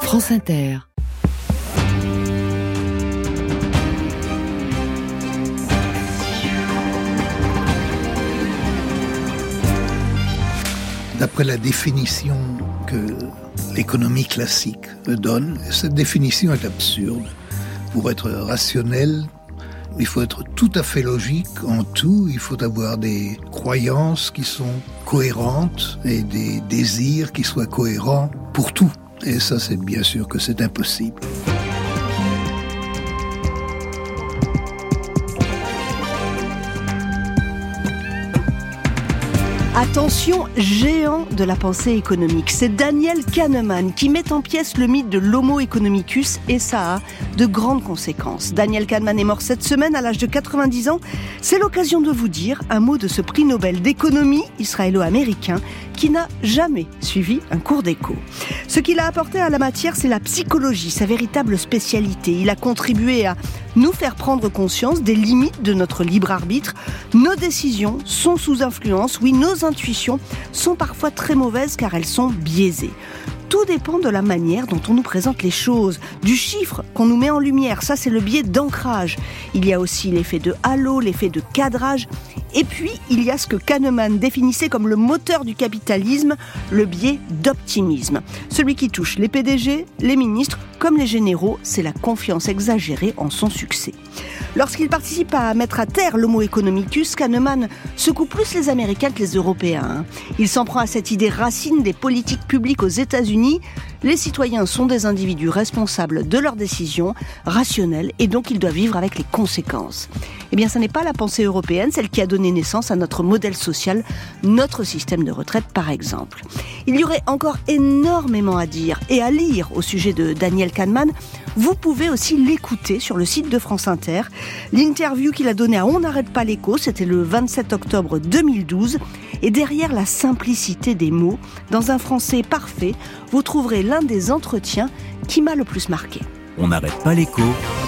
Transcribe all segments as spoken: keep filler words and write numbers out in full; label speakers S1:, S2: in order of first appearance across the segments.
S1: France Inter.
S2: D'après la définition que l'économie classique donne, cette définition est absurde. Pour être rationnel, il faut être tout à fait logique en tout, il faut avoir des croyances qui sont cohérentes et des désirs qui soient cohérents pour tout. Et ça, c'est bien sûr que c'est impossible.
S3: Attention, géant de la pensée économique, c'est Daniel Kahneman qui met en pièces le mythe de l'Homo economicus et ça a de grandes conséquences. Daniel Kahneman est mort cette semaine à l'âge de quatre-vingt-dix ans. C'est l'occasion de vous dire un mot de ce prix Nobel d'économie israélo-américain qui n'a jamais suivi un cours d'éco. Ce qu'il a apporté à la matière, c'est la psychologie, sa véritable spécialité. Il a contribué à nous faire prendre conscience des limites de notre libre arbitre. Nos décisions sont sous influence, oui, nos intuitions sont parfois très mauvaises car elles sont biaisées. Tout dépend de la manière dont on nous présente les choses, du chiffre qu'on nous met en lumière. Ça, c'est le biais d'ancrage. Il y a aussi l'effet de halo, l'effet de cadrage. Et puis, il y a ce que Kahneman définissait comme le moteur du capitalisme, le biais d'optimisme. Celui qui touche les P D G, les ministres, comme les généraux, c'est la confiance exagérée en son succès. Lorsqu'il participe à mettre à terre l'Homo economicus, Kahneman secoue plus les Américains que les Européens. Il s'en prend à cette idée racine des politiques publiques aux États-Unis. Les citoyens sont des individus responsables de leurs décisions, rationnels, et donc ils doivent vivre avec les conséquences. Eh bien, ce n'est pas la pensée européenne, celle qui a donné naissance à notre modèle social, notre système de retraite par exemple. Il y aurait encore énormément à dire et à lire au sujet de Daniel Kahneman. Vous pouvez aussi l'écouter sur le site de France Inter. L'interview qu'il a donnée à On n'arrête pas l'écho, c'était le vingt-sept octobre deux mille douze. Et derrière la simplicité des mots, dans un français parfait, vous trouverez l'un des entretiens qui m'a le plus marqué.
S4: On n'arrête pas l'écho.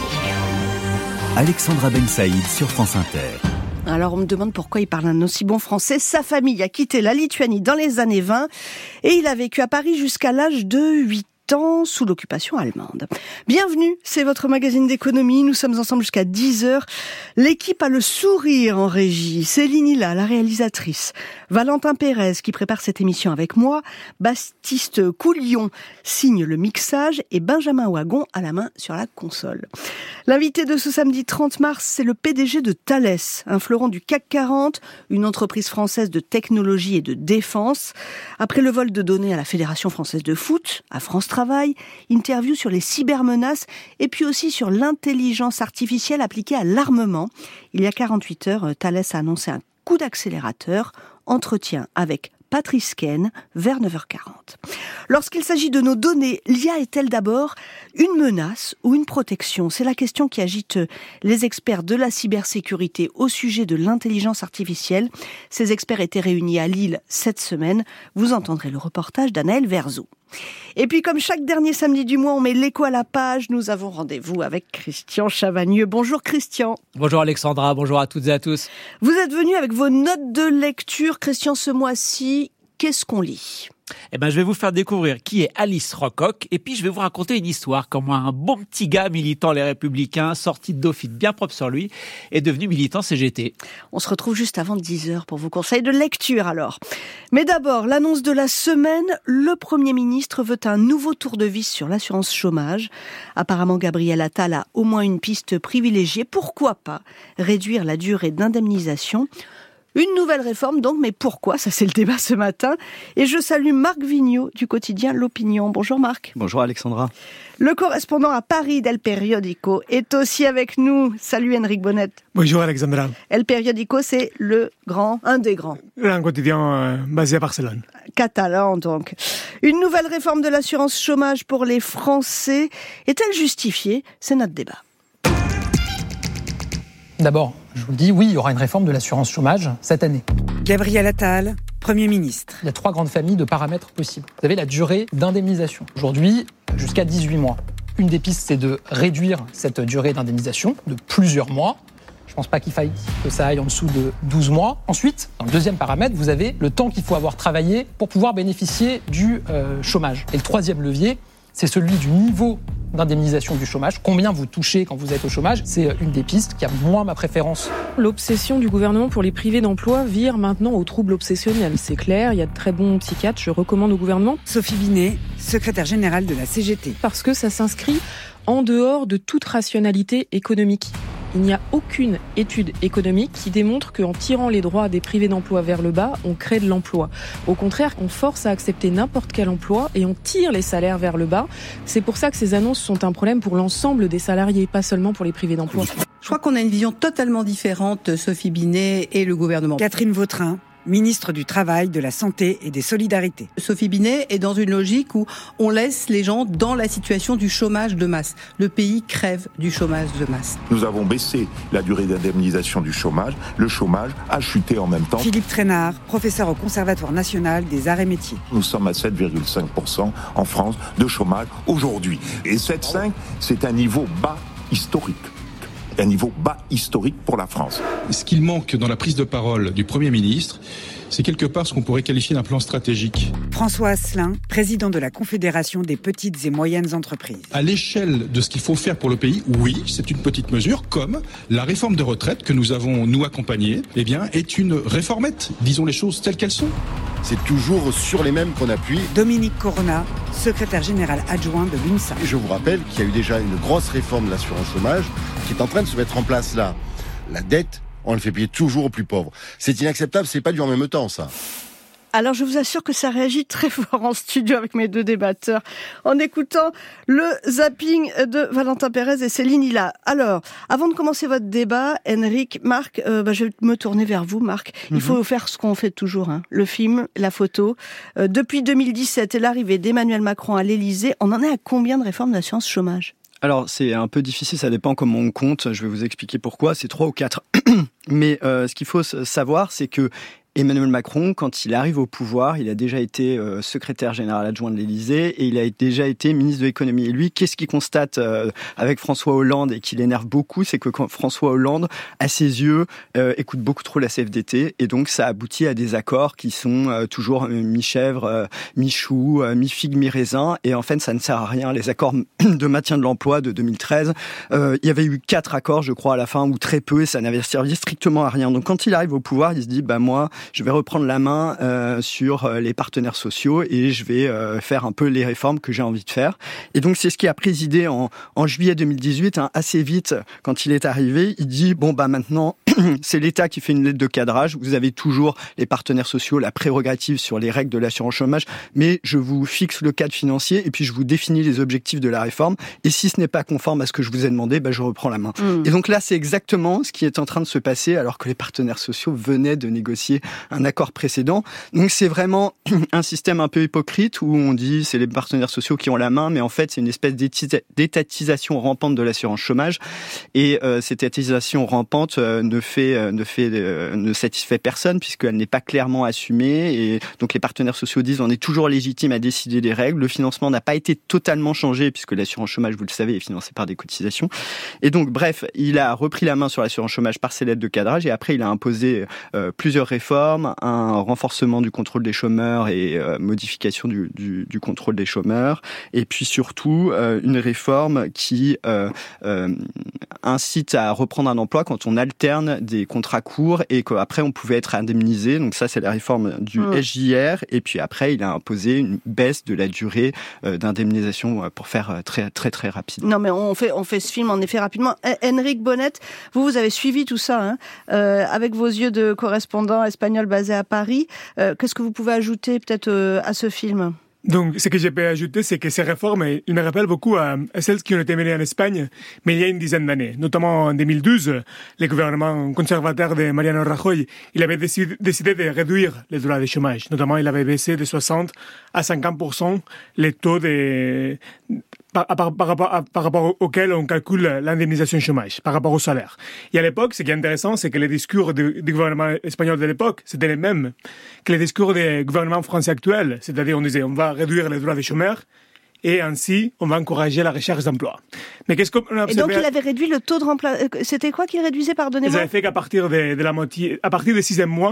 S4: Alexandra Ben Saïd sur France Inter.
S3: Alors on me demande pourquoi il parle un aussi bon français. Sa famille a quitté la Lituanie dans les années vingt et il a vécu à Paris jusqu'à l'âge de huit ans sous l'occupation allemande. Bienvenue, c'est votre magazine d'économie. Nous sommes ensemble jusqu'à dix heures. L'équipe a le sourire en régie. Céline Hilla, la réalisatrice. Valentin Pérez qui prépare cette émission avec moi. Baptiste Coulion signe le mixage et Benjamin Wagon à la main sur la console. L'invité de ce samedi trente mars, c'est le P D G de Thales, un fleuron du C A C quarante, une entreprise française de technologie et de défense. Après le vol de données à la Fédération française de foot, à France Travail, interview sur les cybermenaces et puis aussi sur l'intelligence artificielle appliquée à l'armement. Il y a quarante-huit heures, Thales a annoncé un coup d'accélérateur, entretien avec Patrice Caine, vers neuf heures quarante. Lorsqu'il s'agit de nos données, l'I A est-elle d'abord une menace ou une protection ? C'est la question qui agite les experts de la cybersécurité au sujet de l'intelligence artificielle. Ces experts étaient réunis à Lille cette semaine. Vous entendrez le reportage d'Anaël Verzou. Et puis, comme chaque dernier samedi du mois, on met l'écho à la page. Nous avons rendez-vous avec Christian Chavagneux. Bonjour Christian.
S5: Bonjour Alexandra, bonjour à toutes et à tous.
S3: Vous êtes venu avec vos notes de lecture. Christian, ce mois-ci, qu'est-ce qu'on lit ?
S5: Eh ben, je vais vous faire découvrir qui est Alice Rocoq et puis je vais vous raconter une histoire comment un bon petit gars militant Les Républicains, sorti de Dauphine bien propre sur lui, est devenu militant C G T.
S3: On se retrouve juste avant dix heures pour vos conseils de lecture alors. Mais d'abord, l'annonce de la semaine, le Premier ministre veut un nouveau tour de vis sur l'assurance chômage. Apparemment, Gabriel Attal a au moins une piste privilégiée. Pourquoi pas réduire la durée d'indemnisation ? Une nouvelle réforme donc, mais pourquoi ? Ça c'est le débat ce matin. Et je salue Marc Vigneault du quotidien L'Opinion. Bonjour Marc.
S6: Bonjour Alexandra.
S3: Le correspondant à Paris d'El Periodico est aussi avec nous. Salut Henrik Bonnet.
S7: Bonjour Alexandra.
S3: El Periodico, c'est le grand, un des grands.
S7: Un quotidien euh, basé à Barcelone.
S3: Catalan donc. Une nouvelle réforme de l'assurance chômage pour les Français. Est-elle justifiée ? C'est notre débat.
S8: D'abord, je vous le dis, oui, il y aura une réforme de l'assurance chômage cette année.
S9: Gabriel Attal, Premier ministre.
S8: Il y a trois grandes familles de paramètres possibles. Vous avez la durée d'indemnisation. Aujourd'hui, jusqu'à dix-huit mois. Une des pistes, c'est de réduire cette durée d'indemnisation de plusieurs mois. Je ne pense pas qu'il faille que ça aille en dessous de douze mois. Ensuite, dans le deuxième paramètre, vous avez le temps qu'il faut avoir travaillé pour pouvoir bénéficier du euh, chômage. Et le troisième levier, c'est celui du niveau d'indemnisation du chômage. Combien vous touchez quand vous êtes au chômage? C'est une des pistes qui a moins ma préférence.
S1: L'obsession du gouvernement pour les privés d'emploi vire maintenant aux troubles obsessionnels. C'est clair, il y a de très bons psychiatres, je recommande au gouvernement.
S9: Sophie Binet, secrétaire générale de la C G T.
S1: Parce que ça s'inscrit en dehors de toute rationalité économique. Il n'y a aucune étude économique qui démontre qu'en tirant les droits des privés d'emploi vers le bas, on crée de l'emploi. Au contraire, on force à accepter n'importe quel emploi et on tire les salaires vers le bas. C'est pour ça que ces annonces sont un problème pour l'ensemble des salariés, pas seulement pour les privés d'emploi.
S6: Je crois qu'on a une vision totalement différente, Sophie Binet et le gouvernement.
S9: Catherine Vautrin, ministre du Travail, de la Santé et des Solidarités.
S6: Sophie Binet est dans une logique où on laisse les gens dans la situation du chômage de masse. Le pays crève du chômage de masse.
S10: Nous avons baissé la durée d'indemnisation du chômage. Le chômage a chuté en même temps.
S9: Philippe Trainard, professeur au Conservatoire national des arts et métiers.
S10: Nous sommes à sept virgule cinq pour cent en France de chômage aujourd'hui. Et sept virgule cinq, c'est un niveau bas historique. Un niveau bas historique pour la France.
S11: Ce qu'il manque dans la prise de parole du Premier ministre, c'est quelque part ce qu'on pourrait qualifier d'un plan stratégique.
S9: François Asselin, président de la Confédération des petites et moyennes entreprises.
S11: À l'échelle de ce qu'il faut faire pour le pays, oui, c'est une petite mesure, comme la réforme de retraite que nous avons, nous, accompagnée, eh bien, est une réformette. Disons les choses telles qu'elles sont.
S12: C'est toujours sur les mêmes qu'on appuie.
S9: Dominique Corona, secrétaire général adjoint de l'UNSA.
S12: Je vous rappelle qu'il y a eu déjà une grosse réforme de l'assurance chômage qui est en train de se mettre en place là. La dette, on le fait payer toujours aux plus pauvres. C'est inacceptable, c'est pas du en même temps, ça.
S3: Alors, je vous assure que ça réagit très fort en studio avec mes deux débatteurs en écoutant le zapping de Valentin Pérez et Céline Hilla. Alors, avant de commencer votre débat, Henrik, Marc, euh, bah, je vais me tourner vers vous, Marc. Il mm-hmm. faut faire ce qu'on fait toujours, hein. Le film, la photo. Euh, depuis deux mille dix-sept et l'arrivée d'Emmanuel Macron à l'Élysée, on en est à combien de réformes de l'assurance chômage ?
S13: Alors, c'est un peu difficile, ça dépend comment on compte. Je vais vous expliquer pourquoi. C'est trois ou quatre. Mais euh, ce qu'il faut savoir, c'est que Emmanuel Macron, quand il arrive au pouvoir, il a déjà été euh, secrétaire général adjoint de l'Élysée et il a déjà été ministre de l'économie. Et lui, qu'est-ce qu'il constate euh, avec François Hollande et qui l'énerve beaucoup, c'est que quand François Hollande, à ses yeux, euh, écoute beaucoup trop la C F D T et donc ça aboutit à des accords qui sont euh, toujours euh, mi-chèvre, euh, mi-chou, euh, mi-figue, mi-raisin. Et en fait, ça ne sert à rien. Les accords de maintien de l'emploi de deux mille treize, euh, il y avait eu quatre accords, je crois, à la fin, ou très peu, et ça n'avait servi strictement à rien. Donc quand il arrive au pouvoir, il se dit, bah moi, je vais reprendre la main euh, sur les partenaires sociaux et je vais euh, faire un peu les réformes que j'ai envie de faire. Et donc, c'est ce qui a présidé en, en juillet deux mille dix-huit, hein, assez vite, quand il est arrivé. Il dit, bon, bah maintenant, c'est l'État qui fait une lettre de cadrage. Vous avez toujours les partenaires sociaux, la prérogative sur les règles de l'assurance chômage, mais je vous fixe le cadre financier et puis je vous définis les objectifs de la réforme. Et si ce n'est pas conforme à ce que je vous ai demandé, bah, je reprends la main. Mmh. Et donc là, c'est exactement ce qui est en train de se passer alors que les partenaires sociaux venaient de négocier un accord précédent. Donc c'est vraiment un système un peu hypocrite où on dit c'est les partenaires sociaux qui ont la main, mais en fait c'est une espèce d'étatisation rampante de l'assurance chômage. Et euh, cette étatisation rampante euh, ne fait euh, ne fait euh, ne satisfait personne puisqu'elle n'est pas clairement assumée. Et donc les partenaires sociaux disent on est toujours légitime à décider des règles. Le financement n'a pas été totalement changé puisque l'assurance chômage, vous le savez, est financée par des cotisations. Et donc bref, il a repris la main sur l'assurance chômage par ses lettres de cadrage et après il a imposé euh, plusieurs réformes, un renforcement du contrôle des chômeurs et euh, modification du, du, du contrôle des chômeurs, et puis surtout euh, une réforme qui euh, euh, incite à reprendre un emploi quand on alterne des contrats courts et qu'après on pouvait être indemnisé. Donc ça, c'est la réforme du mmh. S J R. Et puis après, il a imposé une baisse de la durée euh, d'indemnisation pour faire très très très rapide.
S3: Non, mais on fait on fait ce film en effet rapidement. Henrik Bonnet, vous vous avez suivi tout ça hein, euh, avec vos yeux de correspondant espagnol basé à Paris. Euh, qu'est-ce que vous pouvez ajouter peut-être euh, à ce film ?
S7: Donc, ce que je peux ajouter, c'est que ces réformes, ils me rappellent beaucoup à, à celles qui ont été menées en Espagne, mais il y a une dizaine d'années. Notamment en deux mille douze, le gouvernement conservateur de Mariano Rajoy, il avait décidé, décidé de réduire les droits de chômage. Notamment, il avait baissé de soixante à cinquante pour cent les taux de, par, par, par, rapport, par rapport auquel on calcule l'indemnisation chômage, par rapport au salaire. Et à l'époque, ce qui est intéressant, c'est que les discours du, du gouvernement espagnol de l'époque, c'était les mêmes que les discours du gouvernement français actuel. C'est-à-dire, on disait, on va réduire les droits des chômeurs et ainsi, on va encourager la recherche d'emploi. Mais qu'est-ce qu'on a observé?
S3: Et donc, il avait réduit le taux de remplacement. C'était quoi qu'il réduisait, pardonnez-moi?
S7: Ils avaient fait qu'à partir de, de la moitié, à partir du sixième mois,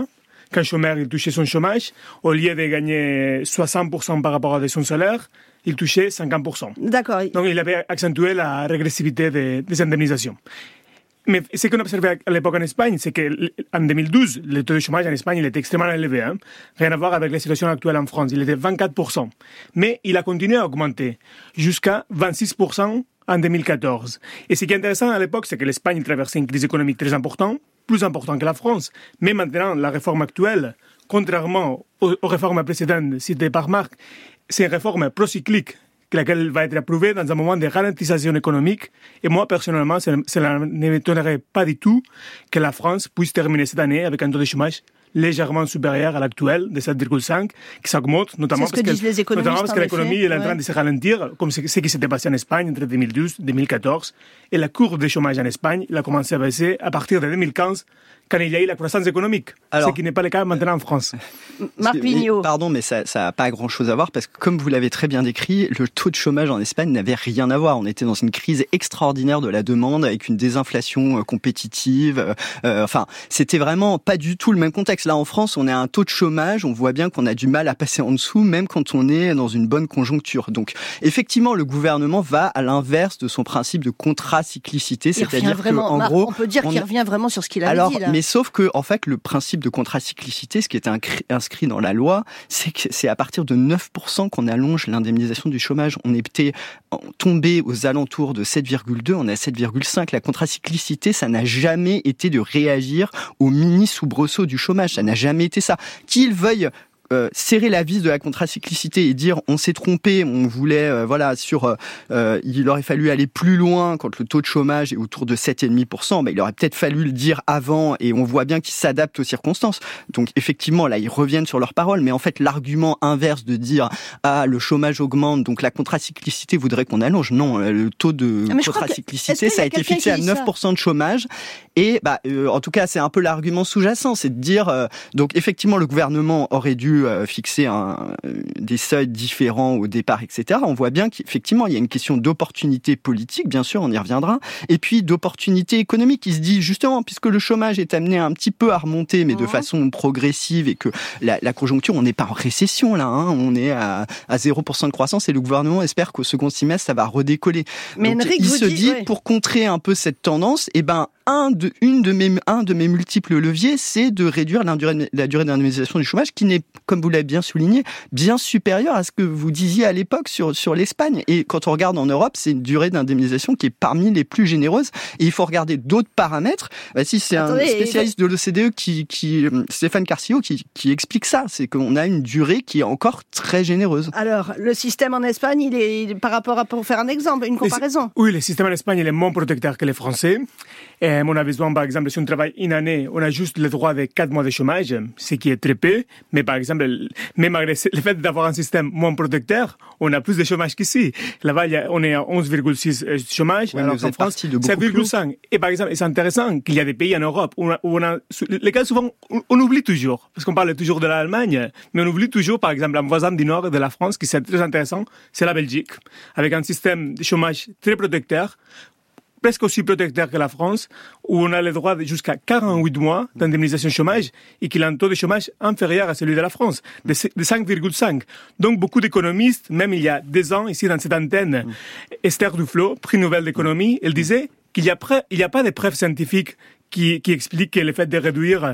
S7: qu'un chômeur il touchait son chômage, au lieu de gagner soixante pour cent par rapport à son salaire, il touchait cinquante pour cent.
S3: D'accord.
S7: Donc il avait accentué la régressivité des, des indemnisations. Mais ce qu'on observait à l'époque en Espagne, c'est qu'en deux mille douze, le taux de chômage en Espagne il était extrêmement élevé. Hein. Rien à voir avec la situation actuelle en France. Il était vingt-quatre pour cent. Mais il a continué à augmenter jusqu'à vingt-six pour cent en deux mille quatorze. Et ce qui est intéressant à l'époque, c'est que l'Espagne traversait une crise économique très importante, plus importante que la France. Mais maintenant, la réforme actuelle, contrairement aux, aux réformes précédentes citées par Marc, c'est une réforme procyclique, laquelle va être approuvée dans un moment de ralentissation économique. Et moi, personnellement, cela ne m'étonnerait pas du tout que la France puisse terminer cette année avec un taux de chômage légèrement supérieur à l'actuel de sept virgule cinq, qui s'augmente, notamment
S3: ce que
S7: parce que,
S3: disent les économistes,
S7: notamment parce que l'économie est en train
S3: ouais.
S7: de se ralentir, comme ce, ce qui s'était passé en Espagne entre deux mille douze et deux mille quatorze. Et la courbe de chômage en Espagne, il a commencé à baisser à partir de deux mille quinze, quand il y a eu la croissance économique. Alors, ce qui n'est pas le cas maintenant en France.
S3: Marc Vigneault.
S13: Pardon, mais ça n'a pas grand-chose à voir, parce que comme vous l'avez très bien décrit, le taux de chômage en Espagne n'avait rien à voir. On était dans une crise extraordinaire de la demande, avec une désinflation compétitive. Euh, enfin, c'était vraiment pas du tout le même contexte. Là, en France, on est à un taux de chômage, on voit bien qu'on a du mal à passer en dessous, même quand on est dans une bonne conjoncture. Donc, effectivement, le gouvernement va à l'inverse de son principe de contracyclicité, c'est-à-dire qu'en gros...
S3: On peut dire qu'il revient vraiment sur ce qu'il avait
S13: alors,
S3: dit, là.
S13: Mais sauf que, en fait, le principe de contracyclicité, ce qui est inscrit dans la loi, c'est que c'est à partir de neuf pour cent qu'on allonge l'indemnisation du chômage. On était tombé aux alentours de sept virgule deux, on est à sept virgule cinq. La contracyclicité, ça n'a jamais été de réagir au mini soubresaut du chômage. Ça n'a jamais été ça. Qu'ils veuillent Euh, serrer la vis de la contracyclicité et dire on s'est trompé, on voulait euh, voilà sur euh, il aurait fallu aller plus loin quand le taux de chômage est autour de sept virgule cinq pour cent, ben, il aurait peut-être fallu le dire avant, et on voit bien qu'ils s'adaptent aux circonstances. Donc effectivement là ils reviennent sur leurs paroles, mais en fait l'argument inverse de dire ah le chômage augmente donc la contracyclicité voudrait qu'on allonge, non, le taux de ah, contracyclicité que, ça a été fixé à neuf pour cent de chômage, et bah euh, en tout cas c'est un peu l'argument sous-jacent, c'est de dire euh, donc effectivement le gouvernement aurait dû fixer un, des seuils différents au départ, et cetera. On voit bien qu'effectivement, il y a une question d'opportunité politique, bien sûr, on y reviendra, et puis d'opportunité économique. Il se dit, justement, puisque le chômage est amené un petit peu à remonter, mais de façon progressive, et que la, la conjoncture, on n'est pas en récession, là, hein, on est à, à zéro pour cent de croissance, et le gouvernement espère qu'au second semestre, ça va redécoller.
S3: Mais
S13: Donc,
S3: Enric,
S13: il se
S3: dit,
S13: dit,
S3: ouais.
S13: pour contrer un peu cette tendance, eh ben, un de, une de mes, un de mes multiples leviers, c'est de réduire la durée, la durée d'indemnisation du chômage, qui n'est, comme vous l'avez bien souligné, bien supérieure à ce que vous disiez à l'époque sur, sur l'Espagne. Et quand on regarde en Europe, c'est une durée d'indemnisation qui est parmi les plus généreuses. Et il faut regarder d'autres paramètres. Bah, si c'est Attendez, un spécialiste de l'O C D E, qui, qui, Stéphane Carcillo, qui, qui explique ça. C'est qu'on a une durée qui est encore très généreuse.
S3: Alors, le système en Espagne, il est, par rapport à, pour faire un exemple, une comparaison.
S7: Oui, le système en Espagne, il est moins protecteur que les Français. Et on a besoin, par exemple, si on travaille une année, on a juste le droit de quatre mois de chômage, ce qui est très peu. Mais par exemple, même malgré le fait d'avoir un système moins protecteur, on a plus de chômage qu'ici. Là-bas, il y a, on est à onze virgule six de chômage,
S13: oui,
S7: alors qu'en France, sept virgule cinq. Et par exemple, c'est intéressant qu'il y a des pays en Europe où on a, où on a lesquels souvent, on, on oublie toujours, parce qu'on parle toujours de l'Allemagne, mais on oublie toujours, par exemple, un voisin du nord de la France, qui c'est très intéressant, c'est la Belgique, avec un système de chômage très protecteur, presque aussi protecteur que la France, où on a le droit de jusqu'à quarante-huit mois d'indemnisation chômage et qu'il a un taux de chômage inférieur à celui de la France, de cinq virgule cinq. Donc beaucoup d'économistes, même il y a deux ans, ici dans cette antenne, mmh. Esther Duflo, prix Nobel d'économie, elle disait qu'il n'y a, a pas de preuves scientifiques qui, qui expliquent que le fait de réduire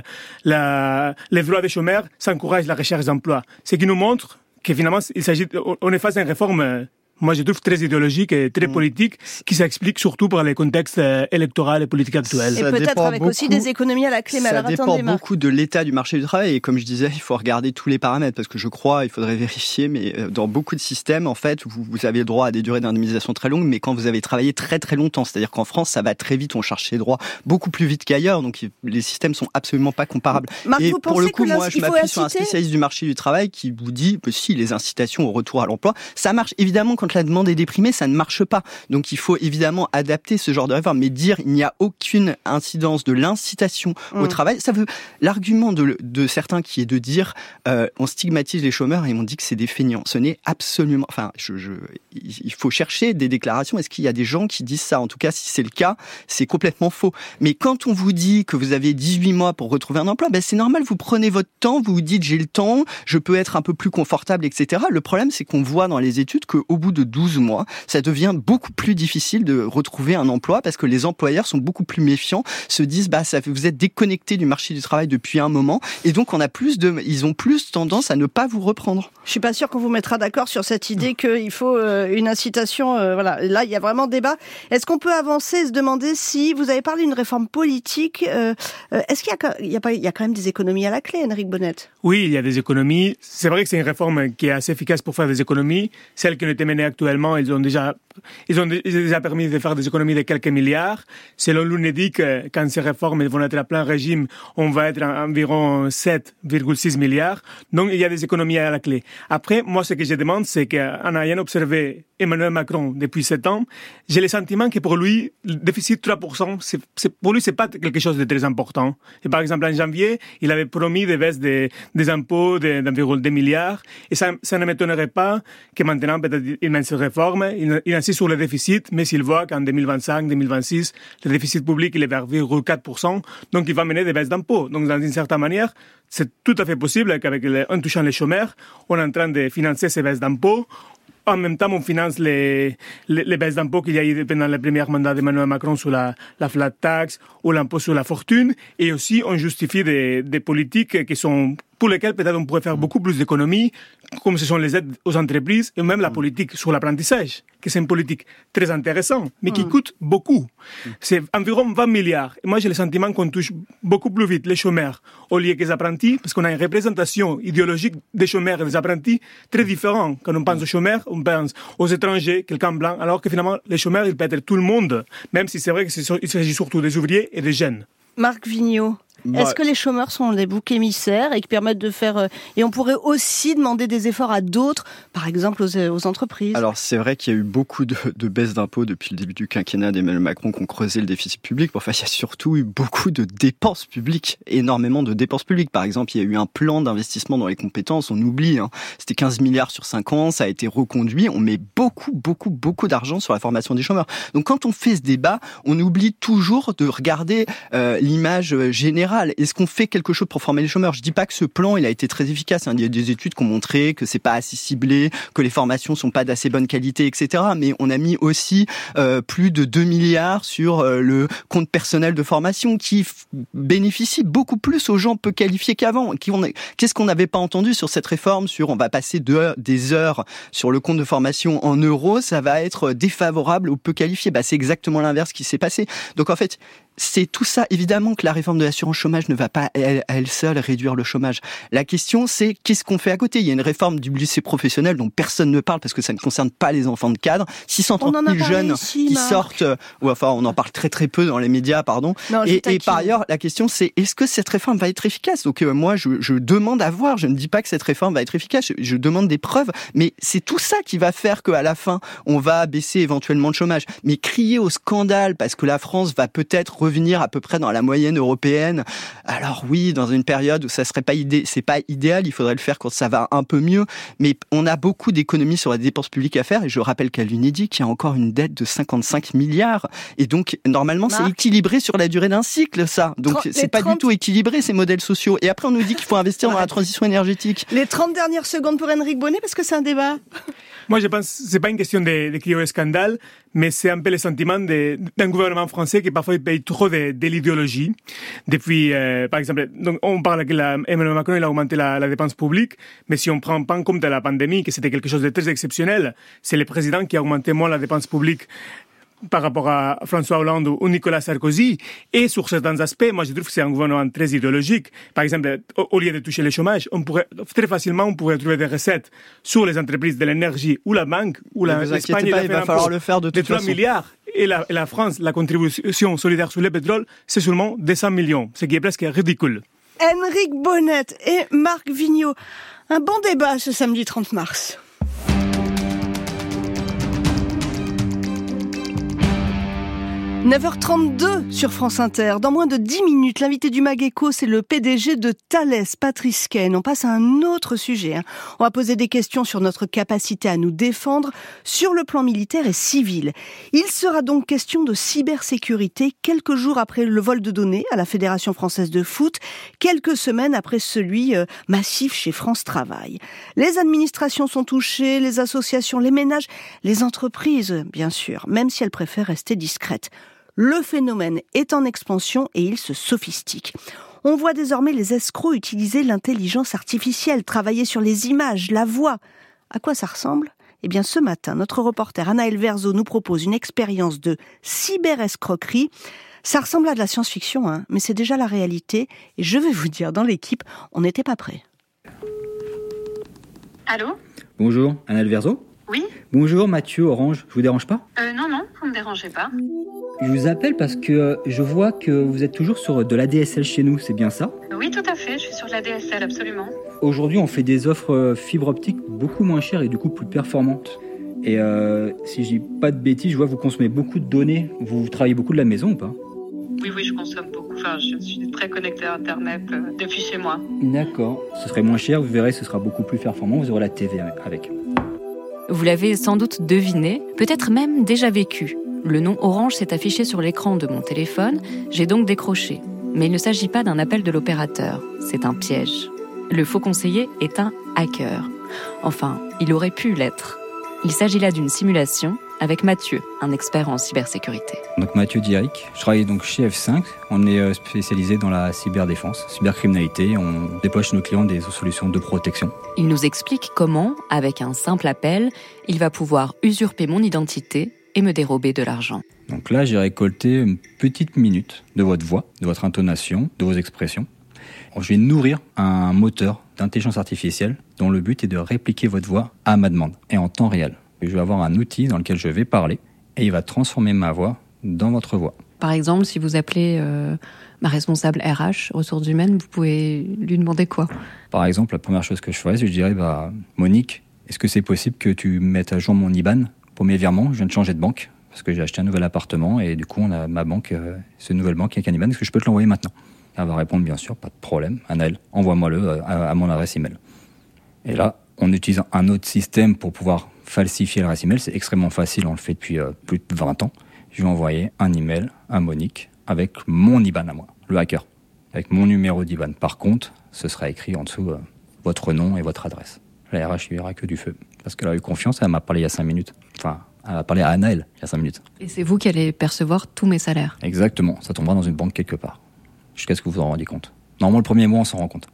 S7: la, les droits des chômeurs, ça encourage la recherche d'emploi. Ce qui nous montre que finalement, il s'agit, on est face à une réforme, moi je trouve très idéologique et très politique, qui s'explique surtout par les contextes électoraux et politiques actuels.
S3: Et ça peut-être avec beaucoup, aussi des économies à la clé. Mais
S13: ça
S3: alors,
S13: dépend
S3: attendez,
S13: beaucoup de l'état du marché du travail, et comme je disais, il faut regarder tous les paramètres, parce que je crois, il faudrait vérifier, mais dans beaucoup de systèmes, en fait, vous, vous avez le droit à des durées d'indemnisation très longues, mais quand vous avez travaillé très très longtemps, c'est-à-dire qu'en France, ça va très vite, on cherche les droits beaucoup plus vite qu'ailleurs, donc les systèmes sont absolument pas comparables.
S3: Marc,
S13: et
S3: vous
S13: pour le coup,
S3: là,
S13: moi, je m'appuie sur un spécialiste du marché du travail qui vous dit que si les incitations au retour à l'emploi, ça marche évidemment quand quand la demande est déprimée, ça ne marche pas. Donc il faut évidemment adapter ce genre de réforme, mais dire il n'y a aucune incidence de l'incitation mmh. au travail, ça veut l'argument de, de certains qui est de dire euh, on stigmatise les chômeurs et on dit que c'est des feignants. Ce n'est absolument, enfin, je, je, il faut chercher des déclarations. Est-ce qu'il y a des gens qui disent ça? En tout cas, si c'est le cas, c'est complètement faux. Mais quand on vous dit que vous avez dix-huit mois pour retrouver un emploi, ben c'est normal. Vous prenez votre temps, vous vous dites j'ai le temps, je peux être un peu plus confortable, et cetera. Le problème, c'est qu'on voit dans les études qu'au bout de douze mois, ça devient beaucoup plus difficile de retrouver un emploi parce que les employeurs sont beaucoup plus méfiants, se disent bah ça vous êtes déconnecté du marché du travail depuis un moment et donc on a plus de, ils ont plus tendance à ne pas vous reprendre.
S3: Je suis pas sûre qu'on vous mettra d'accord sur cette idée qu'il faut euh, une incitation. Euh, voilà, là il y a vraiment débat. Est-ce qu'on peut avancer et se demander si vous avez parlé d'une réforme politique, euh, euh, est-ce qu'il y a, il y a pas, il y a quand même des économies à la clé, Henrik Bonnet?
S7: Oui, il y a des économies. C'est vrai que c'est une réforme qui est assez efficace pour faire des économies. Celles qui ont été menées actuellement, ils ont déjà, ils ont déjà permis de faire des économies de quelques milliards. Selon l'UNEDIC, quand ces réformes vont être à plein régime, on va être à environ sept virgule six milliards. Donc, il y a des économies à la clé. Après, moi, ce que je demande, c'est qu'en ayant observé Emmanuel Macron depuis sept ans, j'ai le sentiment que pour lui, le déficit trois pour cent, c'est, c'est, pour lui, c'est pas quelque chose de très important. Et par exemple, en janvier, il avait promis des baisses des, des impôts de, d'environ deux milliards. Et ça, ça ne m'étonnerait pas que maintenant, peut-être, il mène cette réforme, il, il insiste sur le déficit, mais s'il voit qu'en deux mille vingt-cinq, deux mille vingt-six, le déficit public, il est vers zéro virgule quatre pour cent, donc il va mener des baisses d'impôts. Donc, dans une certaine manière, c'est tout à fait possible qu'avec les, en touchant les chômeurs, on est en train de financer ces baisses d'impôts. En même temps, on finance les, les, les baisses d'impôts qu'il y a eu pendant le premier mandat d'Emmanuel Macron sur la, la flat tax ou l'impôt sur la fortune. Et aussi, on justifie des, des politiques qui sont, pour lesquelles peut-être on pourrait faire beaucoup plus d'économies, comme ce sont les aides aux entreprises et même la politique sur l'apprentissage, que c'est une politique très intéressante, mais qui coûte beaucoup. C'est environ vingt milliards. Et moi, j'ai le sentiment qu'on touche beaucoup plus vite les chômeurs au lieu que les apprentis, parce qu'on a une représentation idéologique des chômeurs et des apprentis très différente. Quand on pense aux chômeurs, on pense aux étrangers, quelqu'un blanc, alors que finalement, les chômeurs, ils peuvent être tout le monde, même si c'est vrai qu'il s'agit surtout des ouvriers et des jeunes.
S3: Marc Vigneault. Bah, est-ce que les chômeurs sont des boucs émissaires et qui permettent de faire... Euh, et on pourrait aussi demander des efforts à d'autres, par exemple aux, aux entreprises?
S13: Alors c'est vrai qu'il y a eu beaucoup de, de baisses d'impôts depuis le début du quinquennat d'Emmanuel Macron qui ont creusé le déficit public. Enfin, il y a surtout eu beaucoup de dépenses publiques, énormément de dépenses publiques. Par exemple, il y a eu un plan d'investissement dans les compétences, on oublie, hein. C'était quinze milliards sur cinq ans, ça a été reconduit. On met beaucoup, beaucoup, beaucoup d'argent sur la formation des chômeurs. Donc quand on fait ce débat, on oublie toujours de regarder euh, l'image générale. Est-ce qu'on fait quelque chose pour former les chômeurs? Je dis pas que ce plan, il a été très efficace. Il y a des études qui ont montré que c'est pas assez ciblé, que les formations sont pas d'assez bonne qualité, et cetera. Mais on a mis aussi euh, plus de deux milliards sur euh, le compte personnel de formation qui f- bénéficie beaucoup plus aux gens peu qualifiés qu'avant. Qui on a... Qu'est-ce qu'on n'avait pas entendu sur cette réforme? Sur on va passer de, des heures sur le compte de formation en euros, ça va être défavorable aux peu qualifiés. Bah, c'est exactement l'inverse qui s'est passé. Donc en fait, c'est tout ça. Évidemment que la réforme de l'assurance chômage ne va pas, elle, à elle seule, réduire le chômage. La question, c'est qu'est-ce qu'on fait à côté? Il y a une réforme du lycée professionnel dont personne ne parle parce que ça ne concerne pas les enfants de cadre. six cent trente mille jeunes ici, qui Marc. sortent, ou enfin, on en parle très très peu dans les médias, pardon. Non, et, et par ailleurs, la question, c'est est-ce que cette réforme va être efficace? Donc euh, moi, je, je demande à voir. Je ne dis pas que cette réforme va être efficace. Je, je demande des preuves. Mais c'est tout ça qui va faire qu'à la fin, on va baisser éventuellement le chômage. Mais crier au scandale parce que la France va peut-être revenir à peu près dans la moyenne européenne. Alors oui, dans une période où ça serait pas idé- c'est pas idéal, il faudrait le faire quand ça va un peu mieux, mais on a beaucoup d'économies sur la dépense publique à faire, et je rappelle qu'à l'UNEDIC, il y a encore une dette de cinquante-cinq milliards, et donc normalement Marc. c'est équilibré sur la durée d'un cycle, ça. Donc trente, c'est pas trente... du tout équilibré, ces modèles sociaux. Et après on nous dit qu'il faut investir dans la transition énergétique.
S3: Les trente dernières secondes pour Henrik Bonnet, parce que c'est un débat.
S7: Moi, je pense que c'est pas une question de, de crier au scandale, mais c'est un peu le sentiment de, d'un gouvernement français qui parfois il paye trop de, de l'idéologie. Depuis, euh, par exemple, donc on parle que la, Emmanuel Macron il a augmenté la, la dépense publique, mais si on prend pas en compte la pandémie, que c'était quelque chose de très exceptionnel, c'est le président qui a augmenté moins la dépense publique par rapport à François Hollande ou Nicolas Sarkozy. Et sur certains aspects, moi je trouve que c'est un gouvernement très idéologique. Par exemple, au, au lieu de toucher le chômage, on pourrait très facilement on pourrait trouver des recettes sur les entreprises de l'énergie ou la banque ou la l'Espagne.
S13: Pas, il va falloir le faire de toute façon.
S7: trois milliards. Et la, et la France, la contribution solidaire sur le pétrole, c'est seulement deux cents millions, ce qui est presque ridicule.
S3: Henrik Bonnet et Marc Vigneault. Un bon débat ce samedi trente mars. neuf heures trente-deux sur France Inter. Dans moins de dix minutes, l'invité du Mag-Éco, c'est le P D G de Thales, Patrice Caine. On passe à un autre sujet. Hein. On va poser des questions sur notre capacité à nous défendre sur le plan militaire et civil. Il sera donc question de cybersécurité quelques jours après le vol de données à la Fédération française de foot, quelques semaines après celui euh, massif chez France Travail. Les administrations sont touchées, les associations, les ménages, les entreprises, bien sûr, même si elles préfèrent rester discrètes. Le phénomène est en expansion et il se sophistique. On voit désormais les escrocs utiliser l'intelligence artificielle, travailler sur les images, la voix. À quoi ça ressemble ? Eh bien, ce matin, notre reporter Anaël Verzo nous propose une expérience de cyber-escroquerie. Ça ressemble à de la science-fiction, hein, mais c'est déjà la réalité. Et je vais vous dire, dans l'équipe, on n'était pas prêts.
S14: Allô ?
S15: Bonjour, Anaël Verzo ?
S14: Oui ?
S15: Bonjour, Mathieu Orange, je vous dérange pas ?
S14: Euh, non, non, vous me dérangez pas.
S15: Je vous appelle parce que je vois que vous êtes toujours sur de l'A D S L chez nous, c'est bien ça ?
S14: Oui, tout à fait, je suis sur de l'A D S L, absolument.
S15: Aujourd'hui, on fait des offres fibre optique beaucoup moins chères et du coup plus performantes. Et euh, si je dis pas de bêtises, je vois que vous consommez beaucoup de données. Vous travaillez beaucoup de la maison ou pas ?
S14: Oui, oui, je consomme beaucoup. Enfin, je suis très connectée à Internet euh, depuis chez moi.
S15: D'accord. Ce serait moins cher, vous verrez, ce sera beaucoup plus performant. Vous aurez la T V avec.
S16: Vous l'avez sans doute deviné, peut-être même déjà vécu. Le nom Orange s'est affiché sur l'écran de mon téléphone, j'ai donc décroché. Mais il ne s'agit pas d'un appel de l'opérateur, c'est un piège. Le faux conseiller est un hacker. Enfin, il aurait pu l'être. Il s'agit là d'une simulation avec Mathieu, un expert en cybersécurité.
S15: Donc Mathieu Diaric, je travaille donc chez F cinq. On est spécialisé dans la cyberdéfense, cybercriminalité. On déploie chez nos clients des solutions de protection.
S16: Il nous explique comment, avec un simple appel, il va pouvoir usurper mon identité et me dérober de l'argent.
S15: Donc là, j'ai récolté une petite minute de votre voix, de votre intonation, de vos expressions. Je vais nourrir un moteur d'intelligence artificielle dont le but est de répliquer votre voix à ma demande et en temps réel. Je vais avoir un outil dans lequel je vais parler et il va transformer ma voix dans votre voix.
S16: Par exemple, si vous appelez euh, ma responsable R H, ressources humaines, vous pouvez lui demander quoi ?
S15: Par exemple, la première chose que je ferais, c'est que je dirais bah, « Monique, est-ce que c'est possible que tu mettes à jour mon I B A N pour mes virements ? Je viens de changer de banque parce que j'ai acheté un nouvel appartement et du coup, on a ma banque, euh, cette nouvelle banque avec un I B A N. Est-ce que je peux te l'envoyer maintenant ?» Elle va répondre « Bien sûr, pas de problème. Anaël, envoie-moi-le à, à mon adresse email. » Et là, on utilise un autre système pour pouvoir falsifier l'adresse email. C'est extrêmement facile, on le fait depuis euh, plus de vingt ans. Je vais envoyer un email à Monique avec mon I B A N à moi, le hacker, avec mon numéro d'I B A N. Par contre, ce sera écrit en dessous euh, votre nom et votre adresse. La R H, il n'y aura que du feu. Parce qu'elle a eu confiance, elle m'a parlé il y a cinq minutes. Enfin, elle a parlé à Anaël il y a cinq minutes.
S16: Et c'est vous qui allez percevoir tous mes salaires ?
S15: Exactement, ça tombera dans une banque quelque part. Jusqu'à ce que vous vous en rendiez compte. Normalement, le premier mois, on s'en rend compte.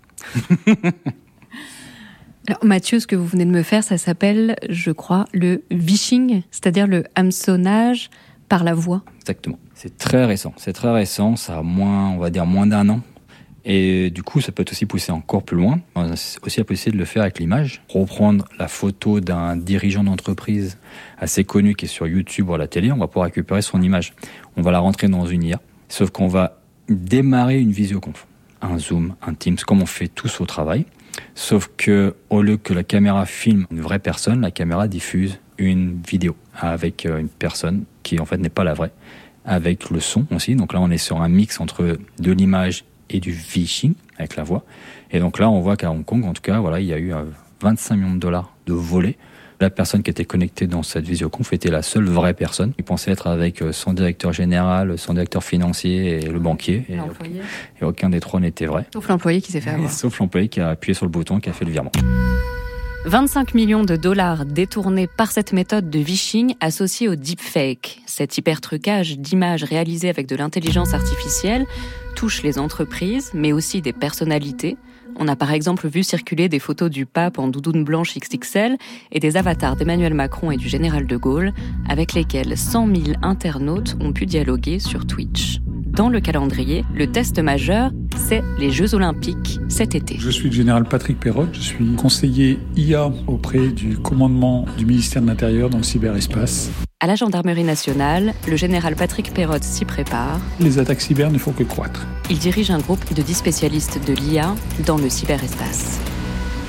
S16: Alors, Mathieu, ce que vous venez de me faire, ça s'appelle, je crois, le vishing, c'est-à-dire le hameçonnage par la voix.
S15: Exactement. C'est très récent. C'est très récent. Ça a moins, on va dire, moins d'un an. Et du coup, ça peut être aussi poussé encore plus loin. On a aussi la possibilité de le faire avec l'image. Reprendre la photo d'un dirigeant d'entreprise assez connu qui est sur YouTube ou à la télé, on va pouvoir récupérer son image. On va la rentrer dans une I A. Sauf qu'on va démarrer une visioconf. Un Zoom, un Teams, comme on fait tous au travail. Sauf que, au lieu que la caméra filme une vraie personne, la caméra diffuse une vidéo avec une personne qui, en fait, n'est pas la vraie, avec le son aussi. Donc là, on est sur un mix entre de l'image et du phishing avec la voix. Et donc là, on voit qu'à Hong Kong, en tout cas, voilà, il y a eu vingt-cinq millions de dollars de volés. La personne qui était connectée dans cette visioconf était la seule vraie personne. Il pensait être avec son directeur général, son directeur financier et le banquier. Et, et aucun des trois n'était vrai.
S16: Sauf l'employé qui s'est fait avoir.
S15: Sauf l'employé qui a appuyé sur le bouton, qui a fait le virement.
S16: vingt-cinq millions de dollars détournés par cette méthode de vishing associée au deepfake. Cet hypertrucage d'images réalisées avec de l'intelligence artificielle touche les entreprises, mais aussi des personnalités. On a par exemple vu circuler des photos du pape en doudoune blanche X X L et des avatars d'Emmanuel Macron et du général de Gaulle, avec lesquels cent mille internautes ont pu dialoguer sur Twitch. Dans le calendrier, le test majeur, c'est les Jeux Olympiques cet été.
S17: Je suis le général Patrick Perrotte, je suis conseiller I A auprès du commandement du ministère de l'Intérieur dans le cyberespace.
S16: À la Gendarmerie nationale, le général Patrick Perrotte s'y prépare.
S17: Les attaques cyber ne font que croître.
S16: Il dirige un groupe de dix spécialistes de l'I A dans le cyberespace.